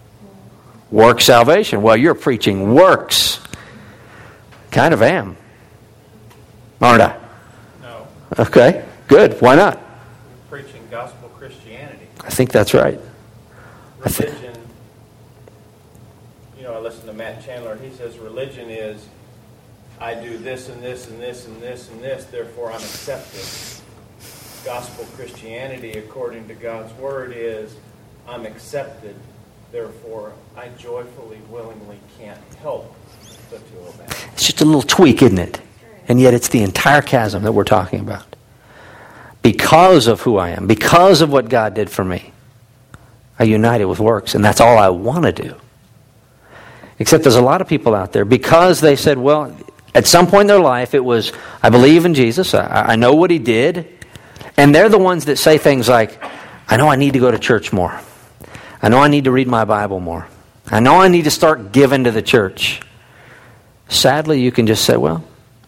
Work salvation. Well, you're preaching works. Kind of am. Aren't I? No. Okay, good. Why not? We're preaching gospel Christianity. I think that's right. Religion, you know, I listen to Matt Chandler, and he says religion is, I do this and this and this and this and this, therefore I'm accepted. Gospel Christianity, according to God's Word, is I'm accepted, therefore I joyfully, willingly can't help but to obey. It's just a little tweak, isn't it? And yet it's the entire chasm that we're talking about. Because of who I am, because of what God did for me, I unite it with works, and that's all I want to do. Except there's a lot of people out there, because they said, well, at some point in their life, it was, I believe in Jesus, I, I know what He did, and they're the ones that say things like, I know I need to go to church more. I know I need to read my Bible more. I know I need to start giving to the church. Sadly, you can just say, well,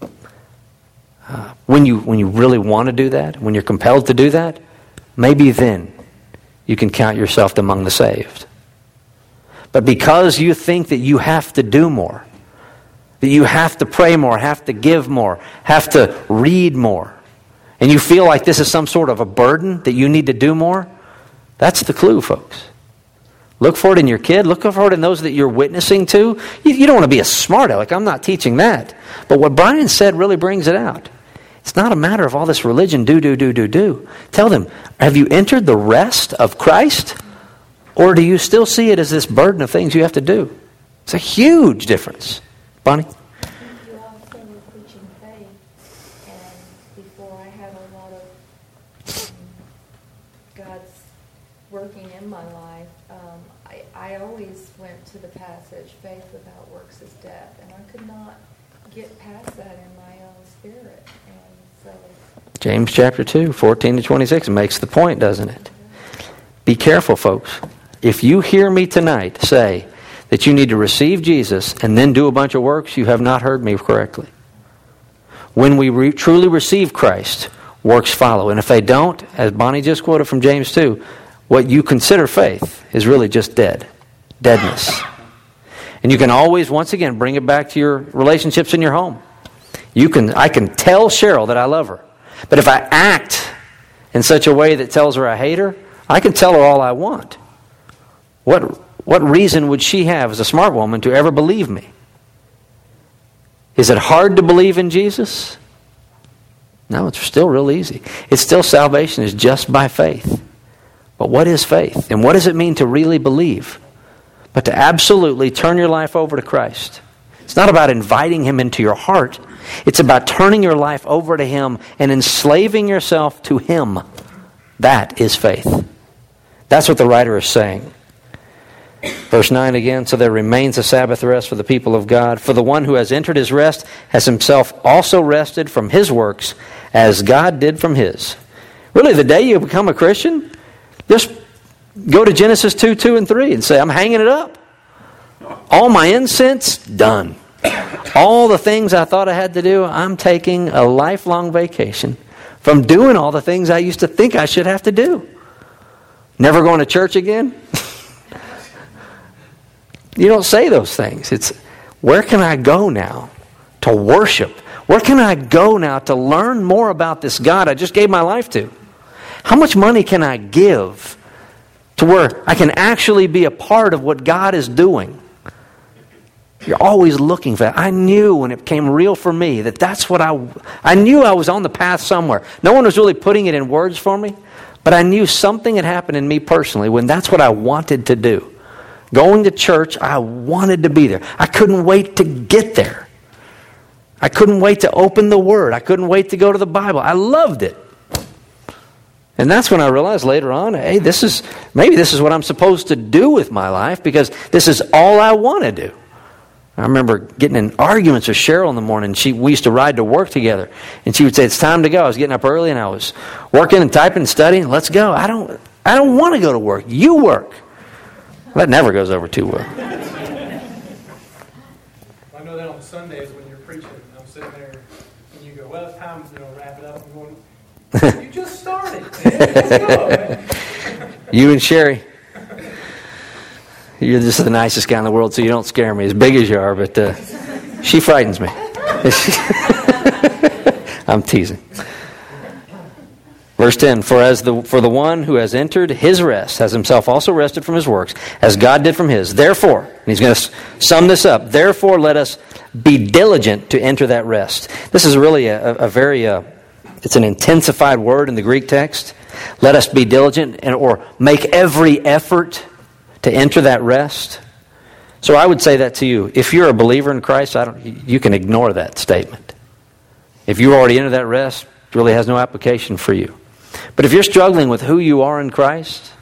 uh, when you when you really want to do that, when you're compelled to do that, maybe then you can count yourself among the saved. But because you think that you have to do more, that you have to pray more, have to give more, have to read more, and you feel like this is some sort of a burden that you need to do more, that's the clue, folks. Look for it in your kid. Look for it in those that you're witnessing to. You, you don't want to be a smart aleck. I'm not teaching that. But what Brian said really brings it out. It's not a matter of all this religion, do, do, do, do, do. Tell them, have you entered the rest of Christ? Or do you still see it as this burden of things you have to do? It's a huge difference. Bonnie? You also were preaching faith, and before I had a lot of um, God's working in my life, um, I, I always went to the passage, faith without works is death, and I could not get past that in my own spirit. And so, James chapter two, fourteen to twenty-six makes the point, doesn't it? Be careful, folks. If you hear me tonight say that you need to receive Jesus and then do a bunch of works, you have not heard me correctly. When we re- truly receive Christ, works follow. And if they don't, as Bonnie just quoted from James two, what you consider faith is really just dead. Deadness. And you can always, once again, bring it back to your relationships in your home. You can, I can tell Cheryl that I love her. But if I act in such a way that tells her I hate her, I can tell her all I want. What, what reason would she have as a smart woman to ever believe me? Is it hard to believe in Jesus? No, it's still real easy. It's still salvation is just by faith. But what is faith? And what does it mean to really believe? But to absolutely turn your life over to Christ. It's not about inviting Him into your heart. It's about turning your life over to Him and enslaving yourself to Him. That is faith. That's what the writer is saying. Verse nine again, so there remains a Sabbath rest for the people of God. For the one who has entered his rest has himself also rested from his works as God did from his. Really, the day you become a Christian, just go to Genesis two, two and three and say, I'm hanging it up. All my incense, done. All the things I thought I had to do, I'm taking a lifelong vacation from doing all the things I used to think I should have to do. Never going to church again? You don't say those things. It's, where can I go now to worship? Where can I go now to learn more about this God I just gave my life to? How much money can I give to where I can actually be a part of what God is doing? You're always looking for that. I knew when it became real for me that that's what I... I knew I was on the path somewhere. No one was really putting it in words for me, but I knew something had happened in me personally when that's what I wanted to do. Going to church, I wanted to be there. I couldn't wait to get there. I couldn't wait to open the Word. I couldn't wait to go to the Bible. I loved it. And that's when I realized later on, hey, this is maybe this is what I'm supposed to do with my life because this is all I want to do. I remember getting in arguments with Cheryl in the morning. She, we used to ride to work together. And she would say, it's time to go. I was getting up early and I was working and typing and studying. Let's go. I don't, I don't want to go to work. You work. That never goes over too well. I know that on Sundays when you're preaching, I'm sitting there and you go, well, it's time to you know, wrap it up. I'm going, you just started. Man. Let's go, man. You and Sherry. You're just the nicest guy in the world, so you don't scare me as big as you are, but uh, she frightens me. I'm teasing. Verse ten, for as the for the one who has entered his rest has himself also rested from his works, as God did from his. Therefore, and he's going to sum this up, therefore let us be diligent to enter that rest. This is really a, a very, uh, it's an intensified word in the Greek text. Let us be diligent and or make every effort to enter that rest. So I would say that to you. If you're a believer in Christ, I don't, you can ignore that statement. If you already entered that rest, it really has no application for you. But if you're struggling with who you are in Christ,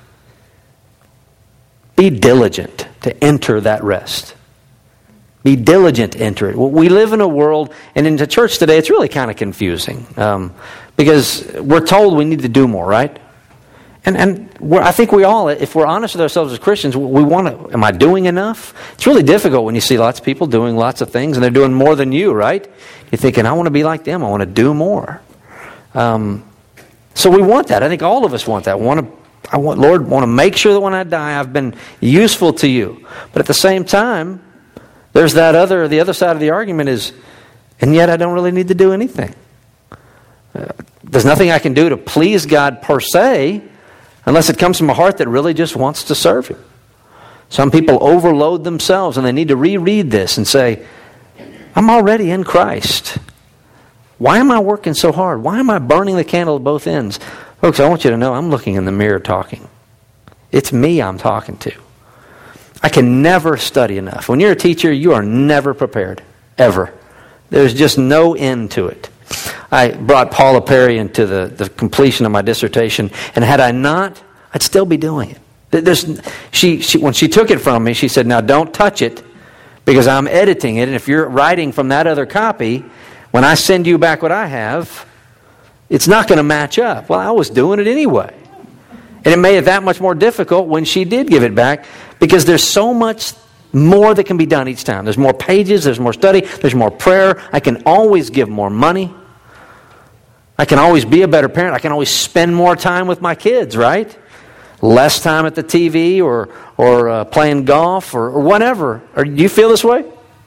be diligent to enter that rest. Be diligent to enter it. We live in a world, and in the church today, it's really kind of confusing. Um, because we're told we need to do more, right? And and we're, I think we all, if we're honest with ourselves as Christians, we want to, am I doing enough? It's really difficult when you see lots of people doing lots of things, and they're doing more than you, right? You're thinking, I want to be like them. I want to do more. Um, so we want that. I think all of us want that. Want to, I want, Lord, want to make sure that when I die, I've been useful to you. But at the same time, there's that other, the other side of the argument is, and yet I don't really need to do anything. Uh, there's nothing I can do to please God per se, unless it comes from a heart that really just wants to serve Him. Some people overload themselves and they need to reread this and say, I'm already in Christ. Why am I working so hard? Why am I burning the candle at both ends? Folks, I want you to know I'm looking in the mirror talking. It's me I'm talking to. I can never study enough. When you're a teacher, you are never prepared. Ever. There's just no end to it. I brought Paula Perry into the, the completion of my dissertation, and had I not, I'd still be doing it. There's, she, she, when she took it from me, she said, now don't touch it, because I'm editing it, and if you're writing from that other copy, when I send you back what I have, it's not going to match up. Well, I was doing it anyway. And it made it that much more difficult when she did give it back, because there's so much more that can be done each time. There's more pages, there's more study, there's more prayer. I can always give more money. I can always be a better parent. I can always spend more time with my kids, right? Less time at the T V or or uh, playing golf or, or whatever. Or do you feel this way?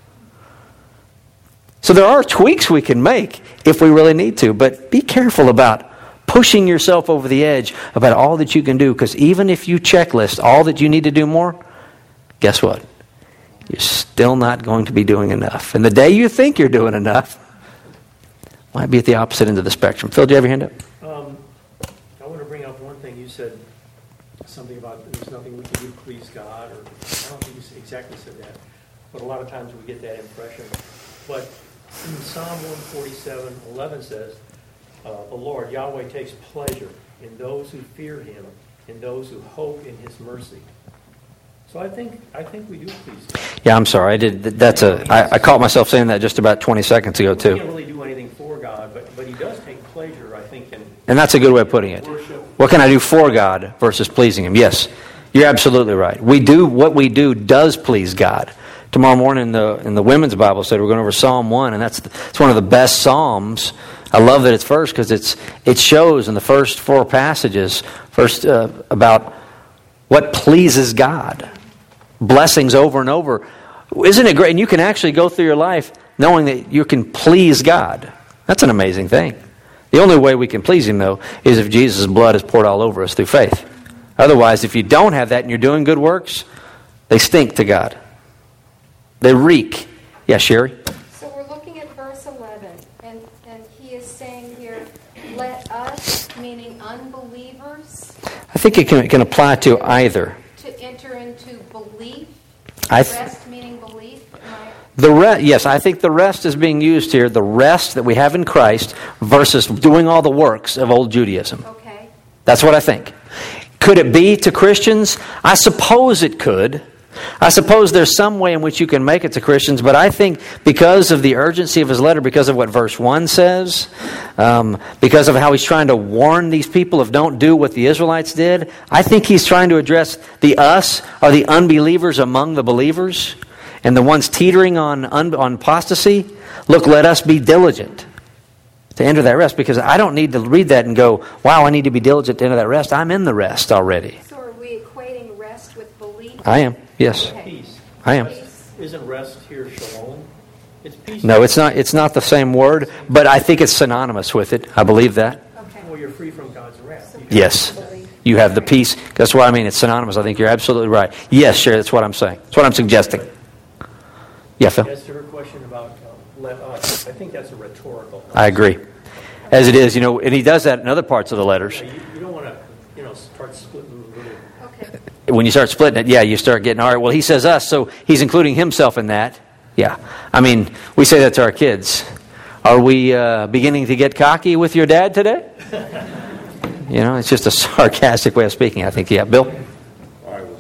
So there are tweaks we can make if we really need to, but be careful about pushing yourself over the edge about all that you can do, because even if you checklist all that you need to do more, guess what? You're still not going to be doing enough. And the day you think you're doing enough might be at the opposite end of the spectrum. Phil, do you have your hand up? Um, I want to bring up one thing. You said something about there's nothing we can do to please God, or I don't think you exactly said that, but a lot of times we get that impression. But in Psalm one forty-seven eleven says, uh, the Lord, Yahweh, takes pleasure in those who fear Him, in those who hope in His mercy. So I think I think we do please God. Yeah, I'm sorry. I did. That's a. I, I caught myself saying that just about twenty seconds ago too. We can't really do anything for God, but but He does take pleasure, I think, in And that's a good way of putting it. worship. What can I do for God versus pleasing Him? Yes, you're absolutely right. We do what we do does please God. Tomorrow morning in the in the women's Bible study, we're going over Psalm one, and that's the, it's one of the best psalms. I love that it's first because it's it shows in the first four passages first uh, about what pleases God. Blessings over and over. Isn't it great? And you can actually go through your life knowing that you can please God. That's an amazing thing. The only way we can please Him, though, is if Jesus' blood is poured all over us through faith. Otherwise, if you don't have that and you're doing good works, they stink to God. They reek. Yeah, Sherry? So we're looking at verse eleven, and, and he is saying here, let us, meaning unbelievers, I think it can, it can apply to either. to enter into belief, I th- rest meaning belief. Am I- The re- yes, I think the rest is being used here, the rest that we have in Christ versus doing all the works of old Judaism. Okay. That's what I think. Could it be to Christians? I suppose it could. I suppose there's some way in which you can make it to Christians, but I think because of the urgency of his letter, because of what verse one says, um, because of how he's trying to warn these people of don't do what the Israelites did, I think he's trying to address the us or the unbelievers among the believers and the ones teetering on, un- on apostasy. Look, let us be diligent to enter that rest, because I don't need to read that and go, wow, I need to be diligent to enter that rest. I'm in the rest already. So are we equating rest with belief? I am, yes. Okay. Peace. I am. Peace. Isn't rest here shalom? It's peace. No, it's not. It's not the same word, but I think it's synonymous with it. I believe that. Okay. Well, you're free from God's wrath. You Yes, Belief. you have the peace. That's what I mean. It's synonymous. I think you're absolutely right. Yes, Sherry, that's what I'm saying. That's what I'm suggesting. Yeah, Phil. As to her question about um, let us, I think that's a rhetorical. I agree. As it is, you know, and he does that in other parts of the letters. You, you don't want to, you know, start splitting little. Okay. When you start splitting it, yeah, you start getting, all right, well, he says us, so he's including himself in that. Yeah. I mean, we say that to our kids. Are we uh, beginning to get cocky with your dad today? You know, it's just a sarcastic way of speaking, I think. Yeah, Bill? I was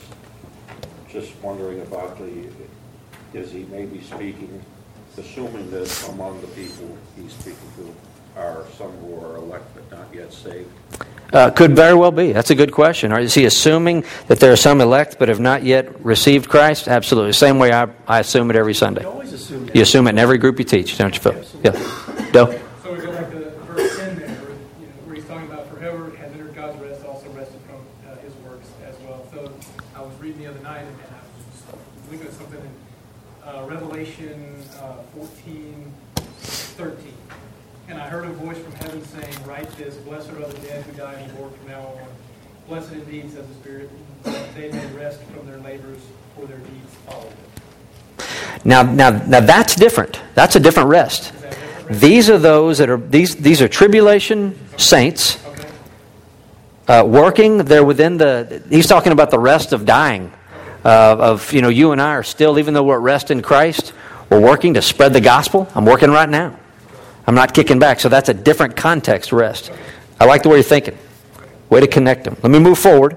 just wondering about the, is he maybe speaking, assuming that among the people he's speaking to are some who are elect but not yet saved? Uh, could very well be. That's a good question. Or is he assuming that there are some elect but have not yet received Christ? Absolutely. Same way I, I assume it every Sunday. You always assume that. You assume it in every group you teach, don't you, Phil? Yeah. Doe? So we go back to verse ten there, where, you know, where he's talking about for whoever has entered God's rest also rested from uh, his works as well. So I was reading the other night, and I was just looking at something in uh, Revelation uh, fourteen thirteen. And I heard a voice from heaven saying, write this, blessed are the dead who die in the Lord from now on. Blessed indeed, says the Spirit, that they may rest from their labors, for their deeds follow them. Now, now, now that's different. That's a different rest. Is that different? These are those that are, these, these are tribulation saints Okay. uh, working. They're within the, he's talking about the rest of dying. Uh, of, you know, you and I are still, even though we're at rest in Christ, we're working to spread the gospel. I'm working right now. I'm not kicking back. So that's a different context, rest. I like the way you're thinking. Way to connect them. Let me move forward.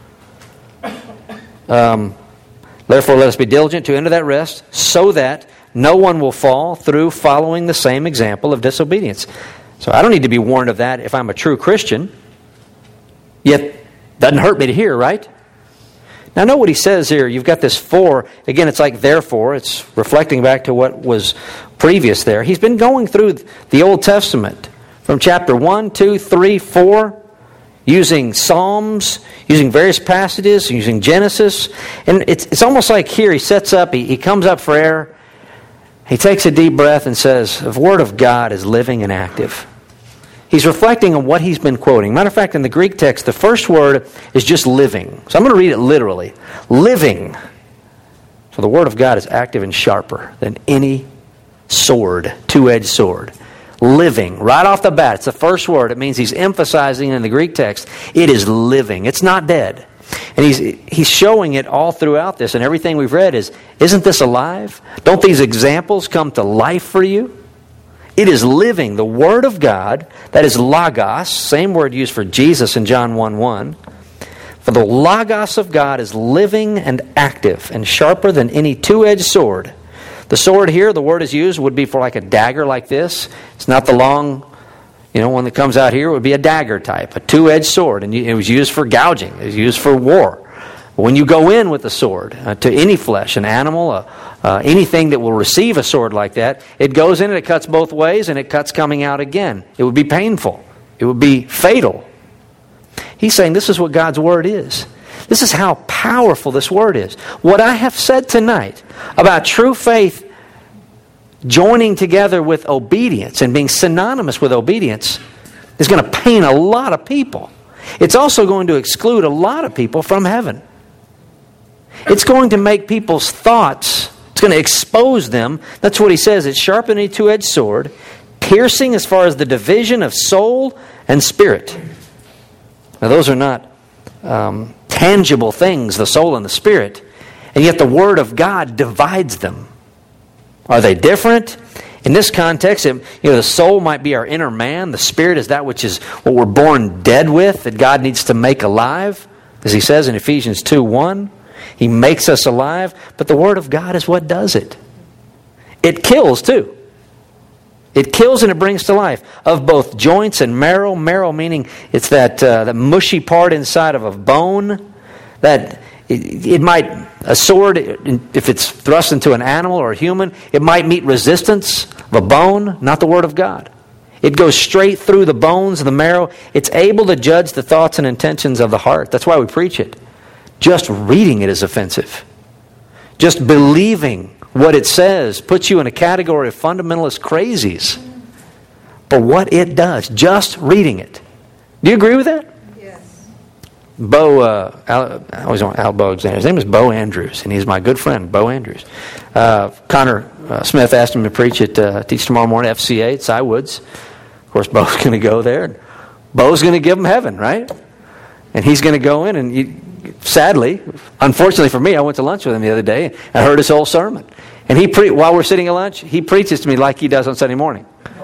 Um, Therefore, let us be diligent to enter that rest, so that no one will fall through following the same example of disobedience. So I don't need to be warned of that if I'm a true Christian. Yet, doesn't hurt me to hear, right? Now, note what he says here. You've got this for. Again, it's like therefore. It's reflecting back to what was previous there. He's been going through the Old Testament from chapter one, two, three, four, using Psalms, using various passages, using Genesis. And it's it's almost like here he sets up, he, he comes up for air, he takes a deep breath and says, the Word of God is living and active. He's reflecting on what he's been quoting. Matter of fact, in the Greek text, the first word is just living. So I'm going to read it literally. Living. So the Word of God is active and sharper than any sword, two-edged sword. Living. Right off the bat, it's the first word. It means he's emphasizing in the Greek text, it is living. It's not dead. And he's he's showing it all throughout this. And everything we've read is, isn't this alive? Don't these examples come to life for you? It is living. The Word of God, that is logos, same word used for Jesus in John one one. For the logos of God is living and active and sharper than any two-edged sword. The sword here, the word is used, would be for like a dagger like this. It's not the long, you know, one that comes out here. It would be a dagger type, a two-edged sword. And it was used for gouging. It was used for war. When you go in with the sword uh, to any flesh, an animal, uh, uh, anything that will receive a sword like that, it goes in and it cuts both ways and it cuts coming out again. It would be painful. It would be fatal. He's saying this is what God's Word is. This is how powerful this Word is. What I have said tonight about true faith joining together with obedience and being synonymous with obedience is going to pain a lot of people. It's also going to exclude a lot of people from heaven. It's going to make people's thoughts, it's going to expose them. That's what he says. It's sharper than a two-edged sword, piercing as far as the division of soul and spirit. Now those are not um, tangible things, the soul and the spirit, and yet the Word of God divides them. Are they different? In this context, it, you know, the soul might be our inner man. The spirit is that which is what we're born dead with, that God needs to make alive. As he says in Ephesians two one, He makes us alive, but the Word of God is what does it. It kills too. It kills and it brings to life of both joints and marrow. Marrow meaning it's that uh, that mushy part inside of a bone. That it, it might, a sword, if it's thrust into an animal or a human, it might meet resistance of a bone, not the Word of God. It goes straight through the bones and the marrow. It's able to judge the thoughts and intentions of the heart. That's why we preach it. Just reading it is offensive. Just believing what it says puts you in a category of fundamentalist crazies. But what it does, just reading it. Do you agree with that? Yes. Bo, uh, Al, I always want Al Bo Alexander. His name is Bo Andrews, and he's my good friend, Bo Andrews. Uh, Connor uh, Smith asked him to preach at, uh, teach tomorrow morning at F C A at Cy Woods. Of course, Bo's going to go there. And Bo's going to give him heaven, right? And he's going to go in, and you, sadly, unfortunately for me, I went to lunch with him the other day. I heard his whole sermon. And he pre- while we're sitting at lunch, he preaches to me like he does on Sunday morning.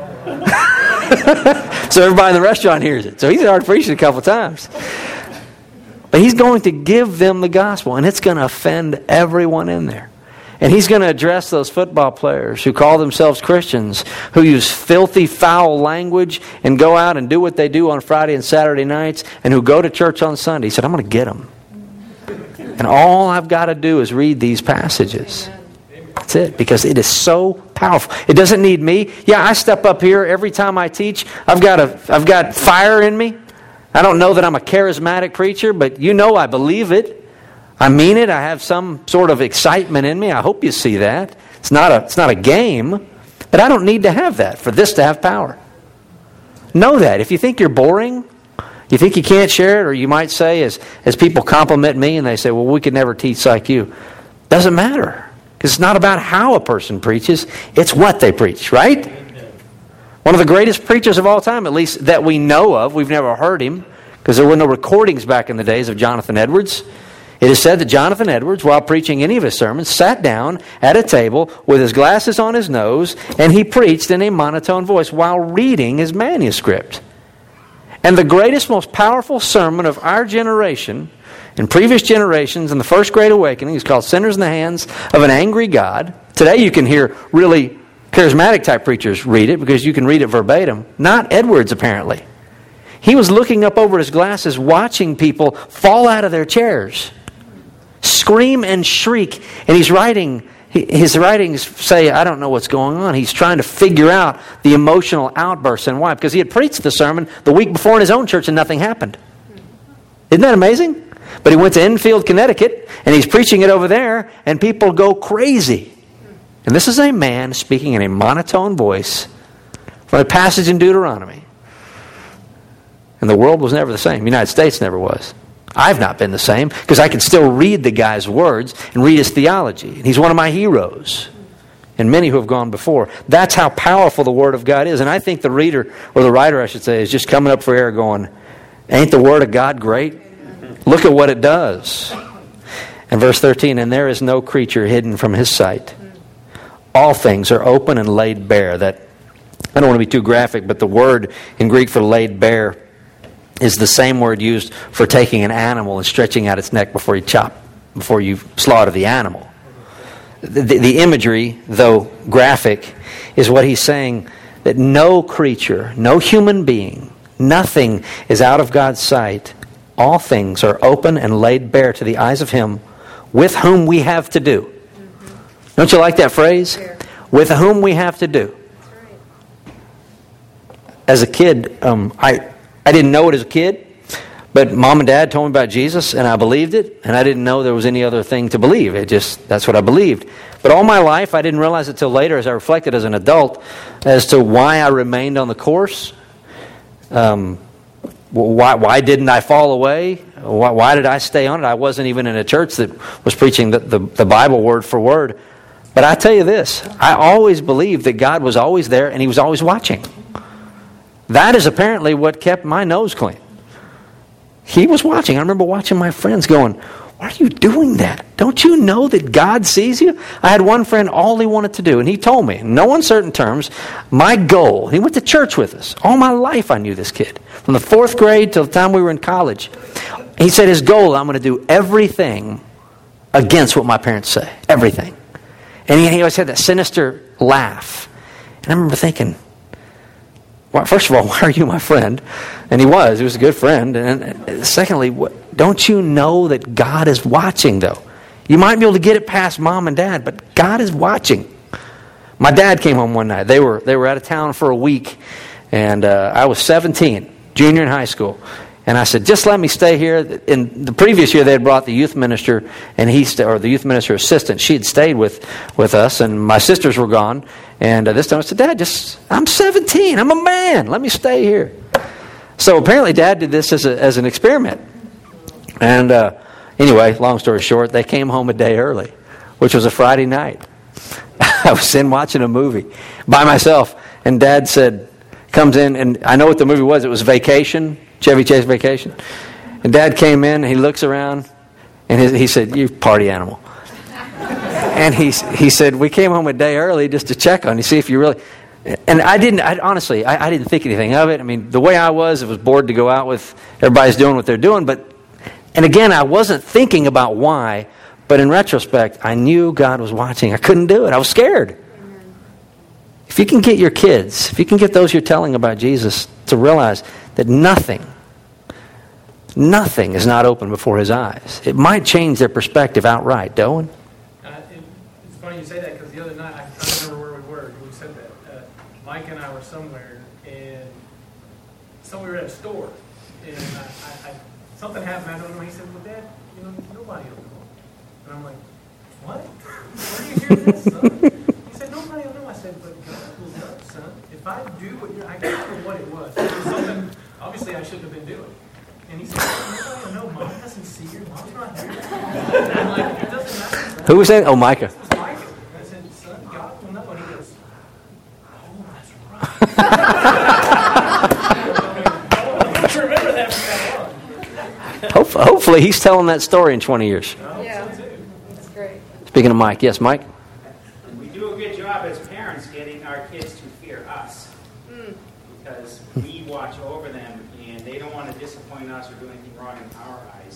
So everybody in the restaurant hears it. So he's already preached it a couple times. But he's going to give them the gospel, and it's going to offend everyone in there. And he's going to address those football players who call themselves Christians, who use filthy, foul language and go out and do what they do on Friday and Saturday nights, and who go to church on Sunday. He said, I'm going to get them. And all I've got to do is read these passages. That's it, because it is so powerful. It doesn't need me. Yeah, I step up here every time I teach. I've got a, I've got fire in me. I don't know that I'm a charismatic preacher, but you know I believe it. I mean it. I have some sort of excitement in me. I hope you see that. It's not a, it's not a game, but I don't need to have that for this to have power. Know that. If you think you're boring, you think you can't share it, or you might say, as, as people compliment me and they say, well, we could never teach like you. Doesn't matter. Because it's not about how a person preaches, it's what they preach, right? One of the greatest preachers of all time, at least that we know of. We've never heard him, because there were no recordings back in the days of Jonathan Edwards. It is said that Jonathan Edwards, while preaching any of his sermons, sat down at a table with his glasses on his nose, and he preached in a monotone voice while reading his manuscript. And the greatest, most powerful sermon of our generation, in previous generations, in the First Great Awakening, is called Sinners in the Hands of an Angry God. Today you can hear really charismatic type preachers read it, because you can read it verbatim. Not Edwards, apparently. He was looking up over his glasses, watching people fall out of their chairs, scream and shriek, and he's writing, his writings say, I don't know what's going on. He's trying to figure out the emotional outbursts and why. Because he had preached the sermon the week before in his own church and nothing happened. Isn't that amazing? But he went to Enfield, Connecticut, and he's preaching it over there, and people go crazy. And this is a man speaking in a monotone voice from a passage in Deuteronomy. And the world was never the same. The United States never was. I've not been the same, because I can still read the guy's words and read his theology. And he's one of my heroes, and many who have gone before. That's how powerful the Word of God is. And I think the reader, or the writer I should say, is just coming up for air going, ain't the Word of God great? Look at what it does. And verse thirteen, and there is no creature hidden from His sight. All things are open and laid bare. That, I don't want to be too graphic, but the word in Greek for laid bare is the same word used for taking an animal and stretching out its neck before you chop, before you slaughter the animal. The, the, the imagery, though graphic, is what he's saying, that no creature, no human being, nothing is out of God's sight. All things are open and laid bare to the eyes of Him with whom we have to do. Mm-hmm. Don't you like that phrase? Yeah. With whom we have to do. Right. As a kid, um, I... I didn't know it as a kid, but Mom and Dad told me about Jesus, and I believed it, and I didn't know there was any other thing to believe. It just, that's what I believed. But all my life, I didn't realize it till later as I reflected as an adult as to why I remained on the course. Um, why, why didn't I fall away? Why, why did I stay on it? I wasn't even in a church that was preaching the, the, the Bible word for word. But I tell you this, I always believed that God was always there, and He was always watching. That is apparently what kept my nose clean. He was watching. I remember watching my friends going, why are you doing that? Don't you know that God sees you? I had one friend, all he wanted to do, and he told me, in no uncertain terms, my goal, he went to church with us. All my life I knew this kid. From the fourth grade till the time we were in college. He said his goal, I'm going to do everything against what my parents say. Everything. And he, he always had that sinister laugh. And I remember thinking, well, first of all, why are you my friend? And he was. He was a good friend. And secondly, what, don't you know that God is watching, though? You might be able to get it past Mom and Dad, but God is watching. My dad came home one night. They were they were out of town for a week, and uh, I was seventeen, junior in high school. And I said, just let me stay here. In the previous year, they had brought the youth minister, and he st- or the youth minister assistant. She had stayed with, with us, and my sisters were gone. And uh, this time I said, Dad, just I'm seventeen. I'm a man. Let me stay here. So apparently Dad did this as, a, as an experiment. And uh, anyway, long story short, they came home a day early, which was a Friday night. I was in watching a movie by myself, and Dad said, comes in, and I know what the movie was. It was Vacation. Chevy Chase Vacation. And Dad came in, he looks around, and his, he said, you party animal. And he he said, we came home a day early just to check on you, see if you really... And I didn't, I, honestly, I, I didn't think anything of it. I mean, the way I was, I was bored to go out with, everybody's doing what they're doing. But, and again, I wasn't thinking about why, but in retrospect, I knew God was watching. I couldn't do it. I was scared. If you can get your kids, if you can get those you're telling about Jesus to realize that nothing, nothing is not open before His eyes. It might change their perspective outright. Doan? Uh, it, it's funny you say that, because the other night, I, I don't remember where we were when we said that. Uh, Mike and I were somewhere, and so we were at a store, and I, I, I, something happened, I don't know, he said, well, Dad, you know, nobody will know. And I'm like, what? Where do you hear this, son? He said, nobody will know. I said, but God will know, son. If I do what you're, I can't remember what it was. It was something, obviously, I shouldn't have been doing. And he said, nobody will know. Mom doesn't see her. Mom's not here. And I'm like, it doesn't matter. Who was that? Oh, Micah. This was Micah. And I said, son, God will know. And he goes, oh, that's Remember that from that on. Hope, hopefully he's telling that story in twenty years. Yeah, that's great. Speaking of Mike, yes, Mike? We do a good job as parents getting our kids to fear us. Mm. Because we watch over them and they don't want to disappoint us or do anything wrong in our eyes.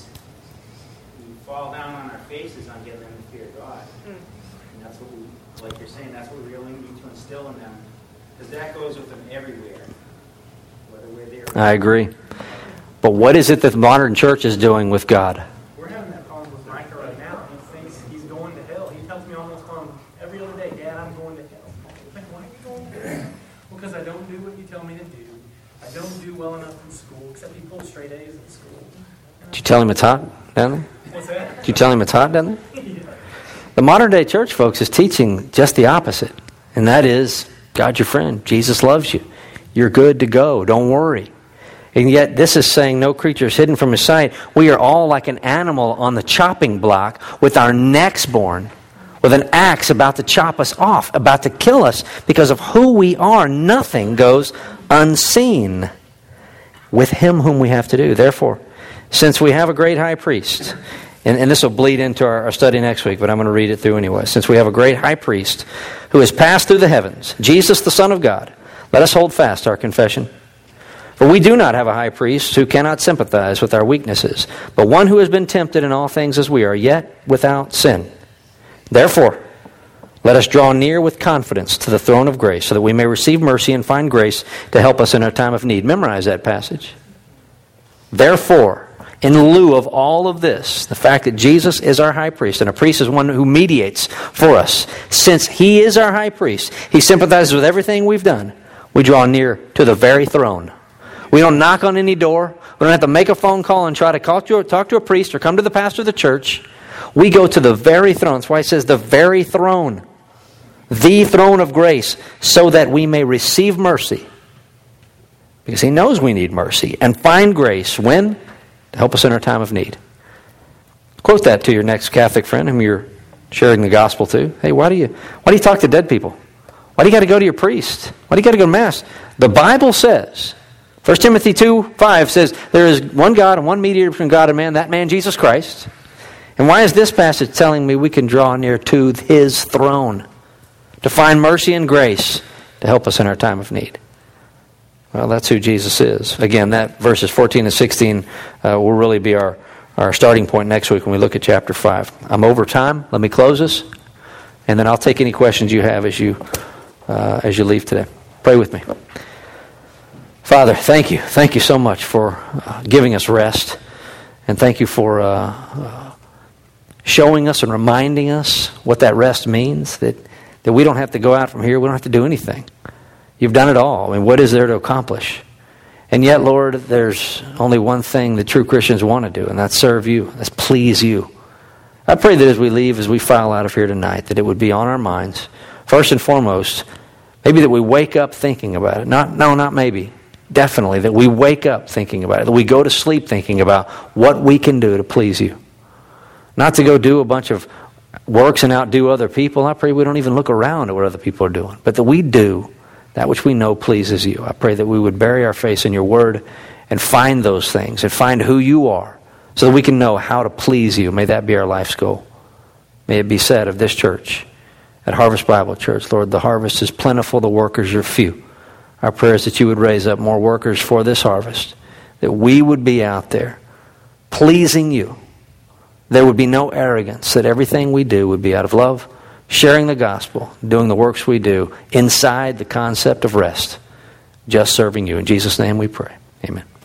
We fall down on our faces on getting them to fear God. Mm. And that's what we, like you're saying, that's what we really need to instill in them. Because that goes with them everywhere. Whether we're there or I agree. But what is it that the modern church is doing with God? We're having that problem with Micah right now. He thinks he's going to hell. He tells me almost on every other day, Dad, I'm going to hell. I'm like, why are you going to hell? Well, because I don't do what you tell me to do. I don't do well enough in school, except he pulls straight A's in school. Did you tell him it's hot down there? What's that? Did you tell him it's hot down there? Yeah. The modern day church, folks, is teaching just the opposite. And that is, God's your friend. Jesus loves you. You're good to go. Don't worry. And yet this is saying no creature is hidden from his sight. We are all like an animal on the chopping block with our necks born, with an axe about to chop us off, about to kill us because of who we are. Nothing goes unseen with him whom we have to do. Therefore, since we have a great high priest, and, and this will bleed into our, our study next week, but I'm going to read it through anyway. Since we have a great high priest who has passed through the heavens, Jesus the Son of God, let us hold fast our confession. For we do not have a high priest who cannot sympathize with our weaknesses, but one who has been tempted in all things as we are, yet without sin. Therefore, let us draw near with confidence to the throne of grace, so that we may receive mercy and find grace to help us in our time of need. Memorize that passage. Therefore, in lieu of all of this, the fact that Jesus is our high priest, and a priest is one who mediates for us, since he is our high priest, he sympathizes with everything we've done, we draw near to the very throne. We don't knock on any door. We don't have to make a phone call and try to talk to, talk to a priest or come to the pastor of the church. We go to the very throne. That's why it says the very throne. The throne of grace, so that we may receive mercy. Because he knows we need mercy. And find grace. When? To help us in our time of need. Quote that to your next Catholic friend whom you're sharing the gospel to. Hey, why do you, why do you talk to dead people? Why do you got to go to your priest? Why do you got to go to Mass? The Bible says, First Timothy two five says, there is one God and one mediator between God and man, that man Jesus Christ. And why is this passage telling me we can draw near to his throne to find mercy and grace to help us in our time of need? Well, that's who Jesus is. Again, that verses fourteen and sixteen uh, will really be our, our starting point next week when we look at chapter five. I'm over time. Let me close this, and then I'll take any questions you have as you uh, as you leave today. Pray with me. Father, thank you. Thank you so much for uh, giving us rest. And thank you for uh, uh, showing us and reminding us what that rest means, that, that we don't have to go out from here. We don't have to do anything. You've done it all. I mean, what is there to accomplish? And yet, Lord, there's only one thing that true Christians want to do, and that's serve you. That's please you. I pray that as we leave, as we file out of here tonight, that it would be on our minds, first and foremost, maybe that we wake up thinking about it. Not, no, not maybe. Definitely, that we wake up thinking about it. That we go to sleep thinking about what we can do to please you. Not to go do a bunch of works and outdo other people. I pray we don't even look around at what other people are doing. But that we do that which we know pleases you. I pray that we would bury our face in your word and find those things and find who you are so that we can know how to please you. May that be our life's goal. May it be said of this church, at Harvest Bible Church, Lord, the harvest is plentiful, the workers are few. Our prayer is that you would raise up more workers for this harvest, that we would be out there pleasing you. There would be no arrogance, that everything we do would be out of love, sharing the gospel, doing the works we do inside the concept of rest, just serving you. In Jesus' name we pray. Amen.